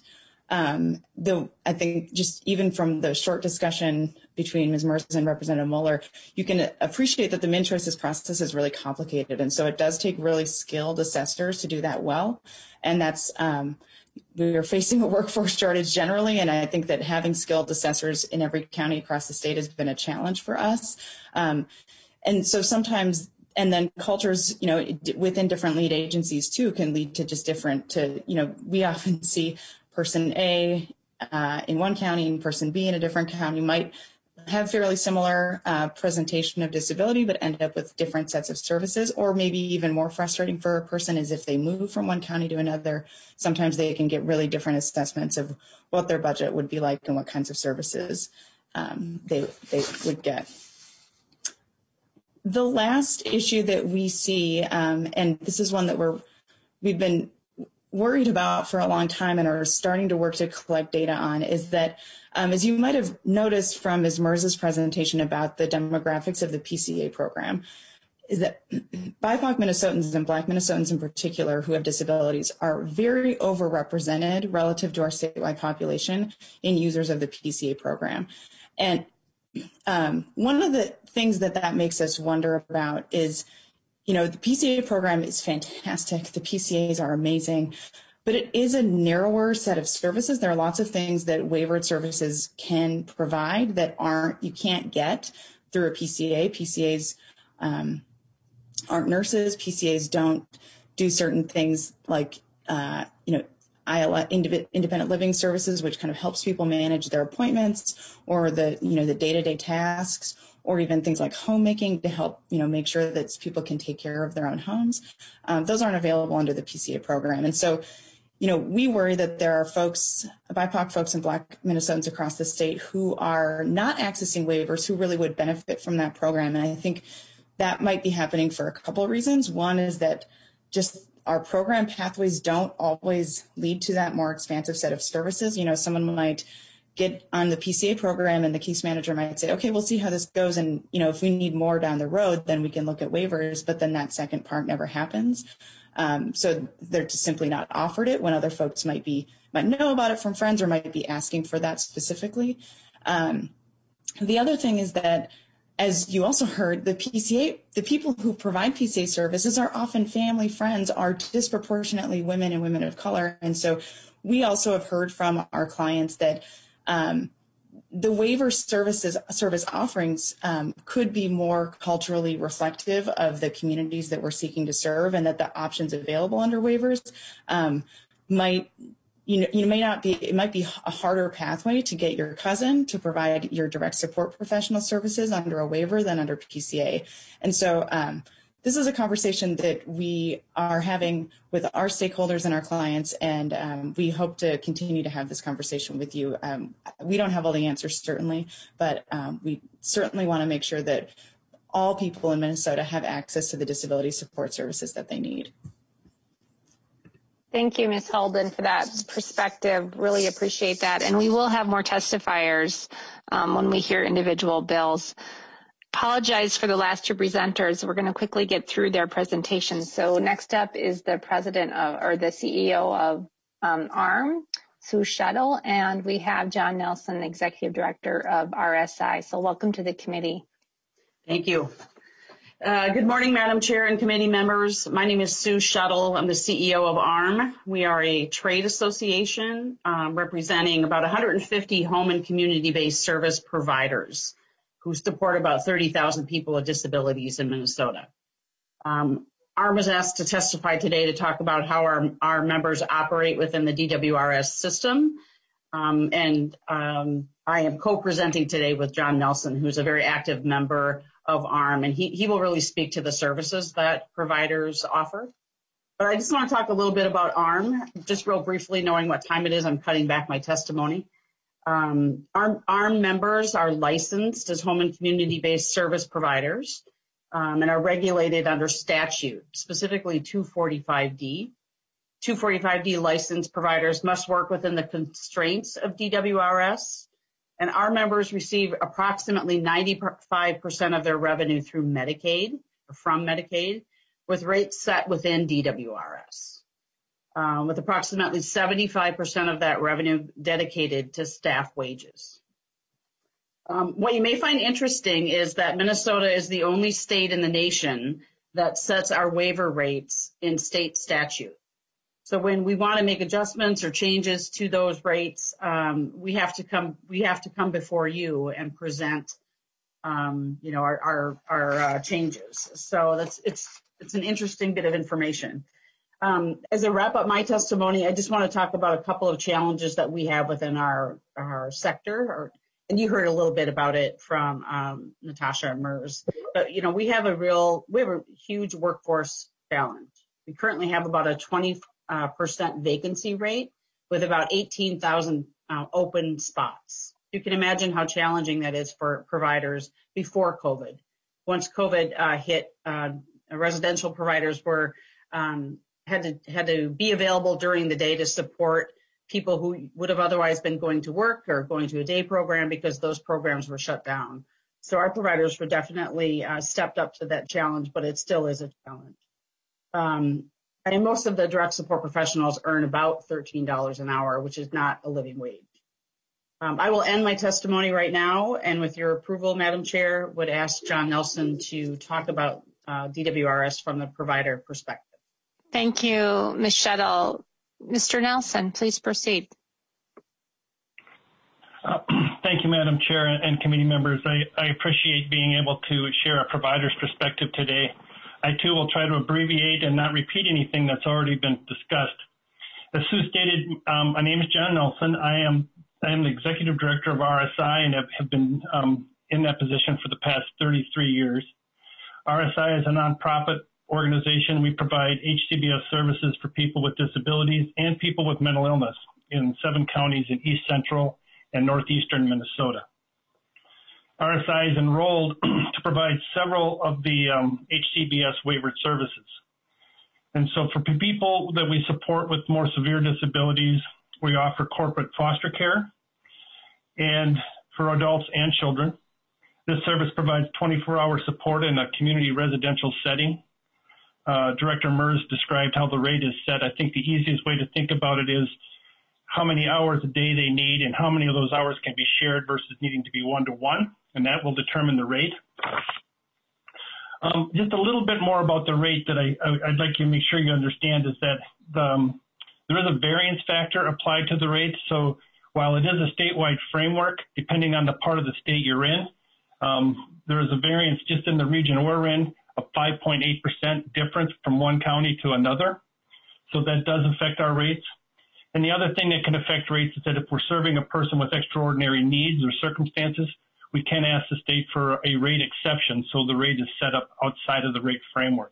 Um, the, I think just even from the short discussion between Miz Merz and Representative Mueller, you can appreciate that the Min-Choices process is really complicated. And so it does take really skilled assessors to do that well. And that's, um, we are facing a workforce shortage generally, and I think that having skilled assessors in every county across the state has been a challenge for us. Um, and so sometimes, and then cultures, you know, within different lead agencies too, can lead to just different, to, you know, we often see person A uh, in one county and person B in a different county might have fairly similar uh, presentation of disability, but end up with different sets of services. Or maybe even more frustrating for a person is if they move from one county to another, sometimes they can get really different assessments of what their budget would be like and what kinds of services um, they, they would get. The last issue that we see, um, and this is one that we're, we've been worried about for a long time and are starting to work to collect data on, is that, um, as you might have noticed from Miz Merz's presentation about the demographics of the P C A program, is that B I P O C Minnesotans and Black Minnesotans in particular who have disabilities are very overrepresented relative to our statewide population in users of the P C A program. And um, one of the things that that makes us wonder about is, you know, the P C A program is fantastic. The P C As are amazing, but it is a narrower set of services. There are lots of things that waivered services can provide that aren't, you can't get through a P C A. P C As um, aren't nurses. P C As don't do certain things like, uh, you know, I L S, independent living services, which kind of helps people manage their appointments, or the, you know, the day-to-day tasks, or even things like homemaking to help, you know, make sure that people can take care of their own homes. Um, those aren't available under the P C A program. And so, you know, we worry that there are folks, B I P O C folks and Black Minnesotans across the state who are not accessing waivers who really would benefit from that program. And I think that might be happening for a couple of reasons. One is that just our program pathways don't always lead to that more expansive set of services. You know, someone might get on the P C A program and the case manager might say, okay, we'll see how this goes. And, you know, if we need more down the road, then we can look at waivers, but then that second part never happens. Um, so they're just simply not offered it when other folks might be, might know about it from friends or might be asking for that specifically. Um, the other thing is that, as you also heard, the P C A, the people who provide P C A services are often family friends, are disproportionately women and women of color. And so we also have heard from our clients that um, the waiver services service offerings um, could be more culturally reflective of the communities that we're seeking to serve, and that the options available under waivers um, might, you know, you may not be, it might be a harder pathway to get your cousin to provide your direct support professional services under a waiver than under P C A. And so um, this is a conversation that we are having with our stakeholders and our clients, and um, we hope to continue to have this conversation with you. Um, we don't have all the answers, certainly, but um, we certainly want to make sure that all people in Minnesota have access to the disability support services that they need. Thank you, Miz Holden, for that perspective. Really appreciate that. And we will have more testifiers um, when we hear individual bills. Apologize for the last two presenters. We're going to quickly get through their presentations. So next up is the president of, or the C E O of um, A R M, Sue Shuttle, and we have John Nelson, executive director of R S I. So welcome to the committee. Thank you. Uh, good morning, Madam Chair and committee members. My name is Sue Shuttle. I'm the C E O of A R M. We are a trade association um, representing about one hundred fifty home and community-based service providers who support about thirty thousand people with disabilities in Minnesota. Um, A R M was asked to testify today to talk about how our, our members operate within the D W R S system. Um, and um, I am co-presenting today with John Nelson, who's a very active member of A R M, and he, he will really speak to the services that providers offer. But I just want to talk a little bit about A R M, just real briefly, knowing what time it is. I'm cutting back my testimony. Um, A R M members are licensed as home and community-based service providers um, and are regulated under statute, specifically two forty-five D. two forty-five D licensed providers must work within the constraints of D W R S, and our members receive approximately ninety-five percent of their revenue through Medicaid, or from Medicaid, with rates set within D W R S. uh, with approximately seventy-five percent of that revenue dedicated to staff wages. Um, what you may find interesting is that Minnesota is the only state in the nation that sets our waiver rates in state statute. So when we want to make adjustments or changes to those rates, um, we have to come we have to come before you and present, um, you know, our our, our uh, changes. So that's it's it's an interesting bit of information. Um, as I wrap up my testimony, I just want to talk about a couple of challenges that we have within our our sector. Or, and you heard a little bit about it from um, Natasha and Mers. But you know, we have a real we have a huge workforce challenge. We currently have about a twenty Uh, percent vacancy rate with about eighteen thousand uh, open spots. You can imagine how challenging that is for providers before COVID. Once COVID uh, hit, uh, residential providers were um, had to had to be available during the day to support people who would have otherwise been going to work or going to a day program because those programs were shut down. So our providers were definitely uh, stepped up to that challenge, but it still is a challenge. Um, And most of the direct support professionals earn about thirteen dollars an hour, which is not a living wage. Um, I will end my testimony right now, and with your approval, Madam Chair, would ask John Nelson to talk about uh, D W R S from the provider perspective. Thank you, Miz Shuttle. Mister Nelson, please proceed. Uh, thank you, Madam Chair and committee members. I, I appreciate being able to share a provider's perspective today. I, too, will try to abbreviate and not repeat anything that's already been discussed. As Sue stated, um, my name is John Nelson. I am I am the Executive Director of R S I and have, have been um, in that position for the past thirty-three years. R S I is a nonprofit organization. We provide H C B S services for people with disabilities and people with mental illness in seven counties in East Central and Northeastern Minnesota. R S I is enrolled to provide several of the um, H C B S waivered services. And so for people that we support with more severe disabilities, we offer corporate foster care. And for adults and children, this service provides twenty-four hour support in a community residential setting. Uh, Director Mers described how the rate is set. I think the easiest way to think about it is how many hours a day they need and how many of those hours can be shared versus needing to be one-to-one. And that will determine the rate. Um, just a little bit more about the rate that I, I, I'd like you to make sure you understand is that the, um, there is a variance factor applied to the rate. So while it is a statewide framework, depending on the part of the state you're in, um, there is a variance just in the region we're in of five point eight percent difference from one county to another. So that does affect our rates. And the other thing that can affect rates is that if we're serving a person with extraordinary needs or circumstances, we can ask the state for a rate exception, so the rate is set up outside of the rate framework.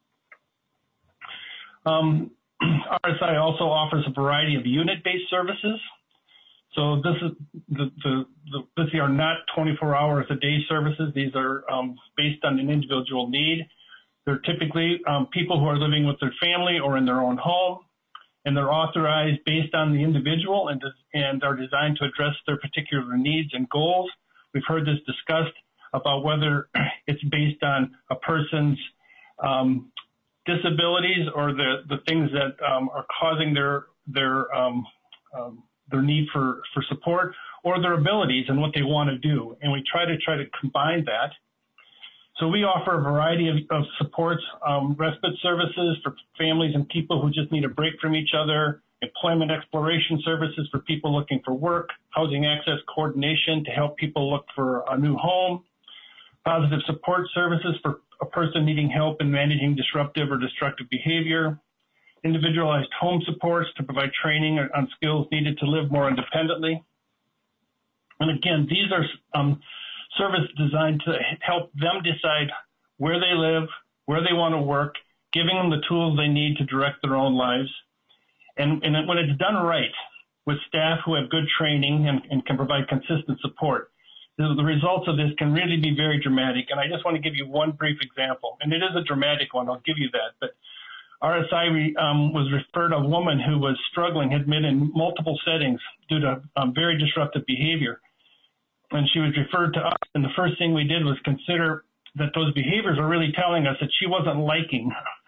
Um, R S I also offers a variety of unit-based services. So this is the, the, the these are not twenty-four hours a day services. These are um, based on an individual need. They're typically um, people who are living with their family or in their own home, and they're authorized based on the individual and, and are designed to address their particular needs and goals. We've heard this discussed about whether it's based on a person's um, disabilities or the, the things that um, are causing their their um, um, their need for, for support, or their abilities and what they want to do. And we try to try to combine that. So we offer a variety of, of supports, um, respite services for families and people who just need a break from each other, employment exploration services for people looking for work, housing access coordination to help people look for a new home, positive support services for a person needing help in managing disruptive or destructive behavior, individualized home supports to provide training on skills needed to live more independently. And again, these are um, services designed to help them decide where they live, where they want to work, giving them the tools they need to direct their own lives. And, and when it's done right with staff who have good training and, and can provide consistent support, the, the results of this can really be very dramatic. And I just want to give you one brief example. And it is a dramatic one, I'll give you that. But R S I um, was referred a woman who was struggling, had been in multiple settings due to um, very disruptive behavior. And she was referred to us. And the first thing we did was consider that those behaviors were really telling us that she wasn't liking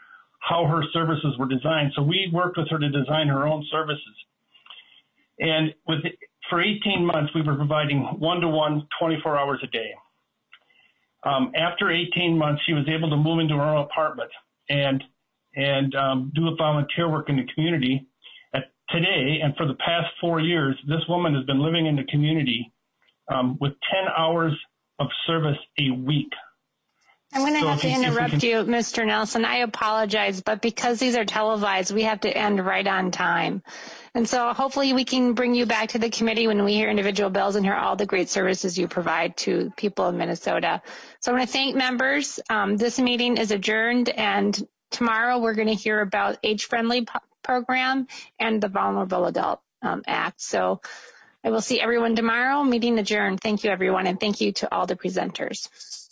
how her services were designed. So we worked with her to design her own services. And with for eighteen months, we were providing one-to-one, twenty-four hours a day. Um, after eighteen months, she was able to move into her own apartment and and um, do a volunteer work in the community. At today, and for the past four years, this woman has been living in the community um, with ten hours of service a week. I'm going to So have if to you- if we interrupt can- you, Mister Nelson. I apologize, but because these are televised, we have to end right on time. And so hopefully we can bring you back to the committee when we hear individual bills and hear all the great services you provide to people of Minnesota. So I want to thank members. Um, this meeting is adjourned, and tomorrow we're going to hear about Age-Friendly po- Program and the Vulnerable Adult um, Act. So I will see everyone tomorrow. Meeting adjourned. Thank you, everyone, and thank you to all the presenters.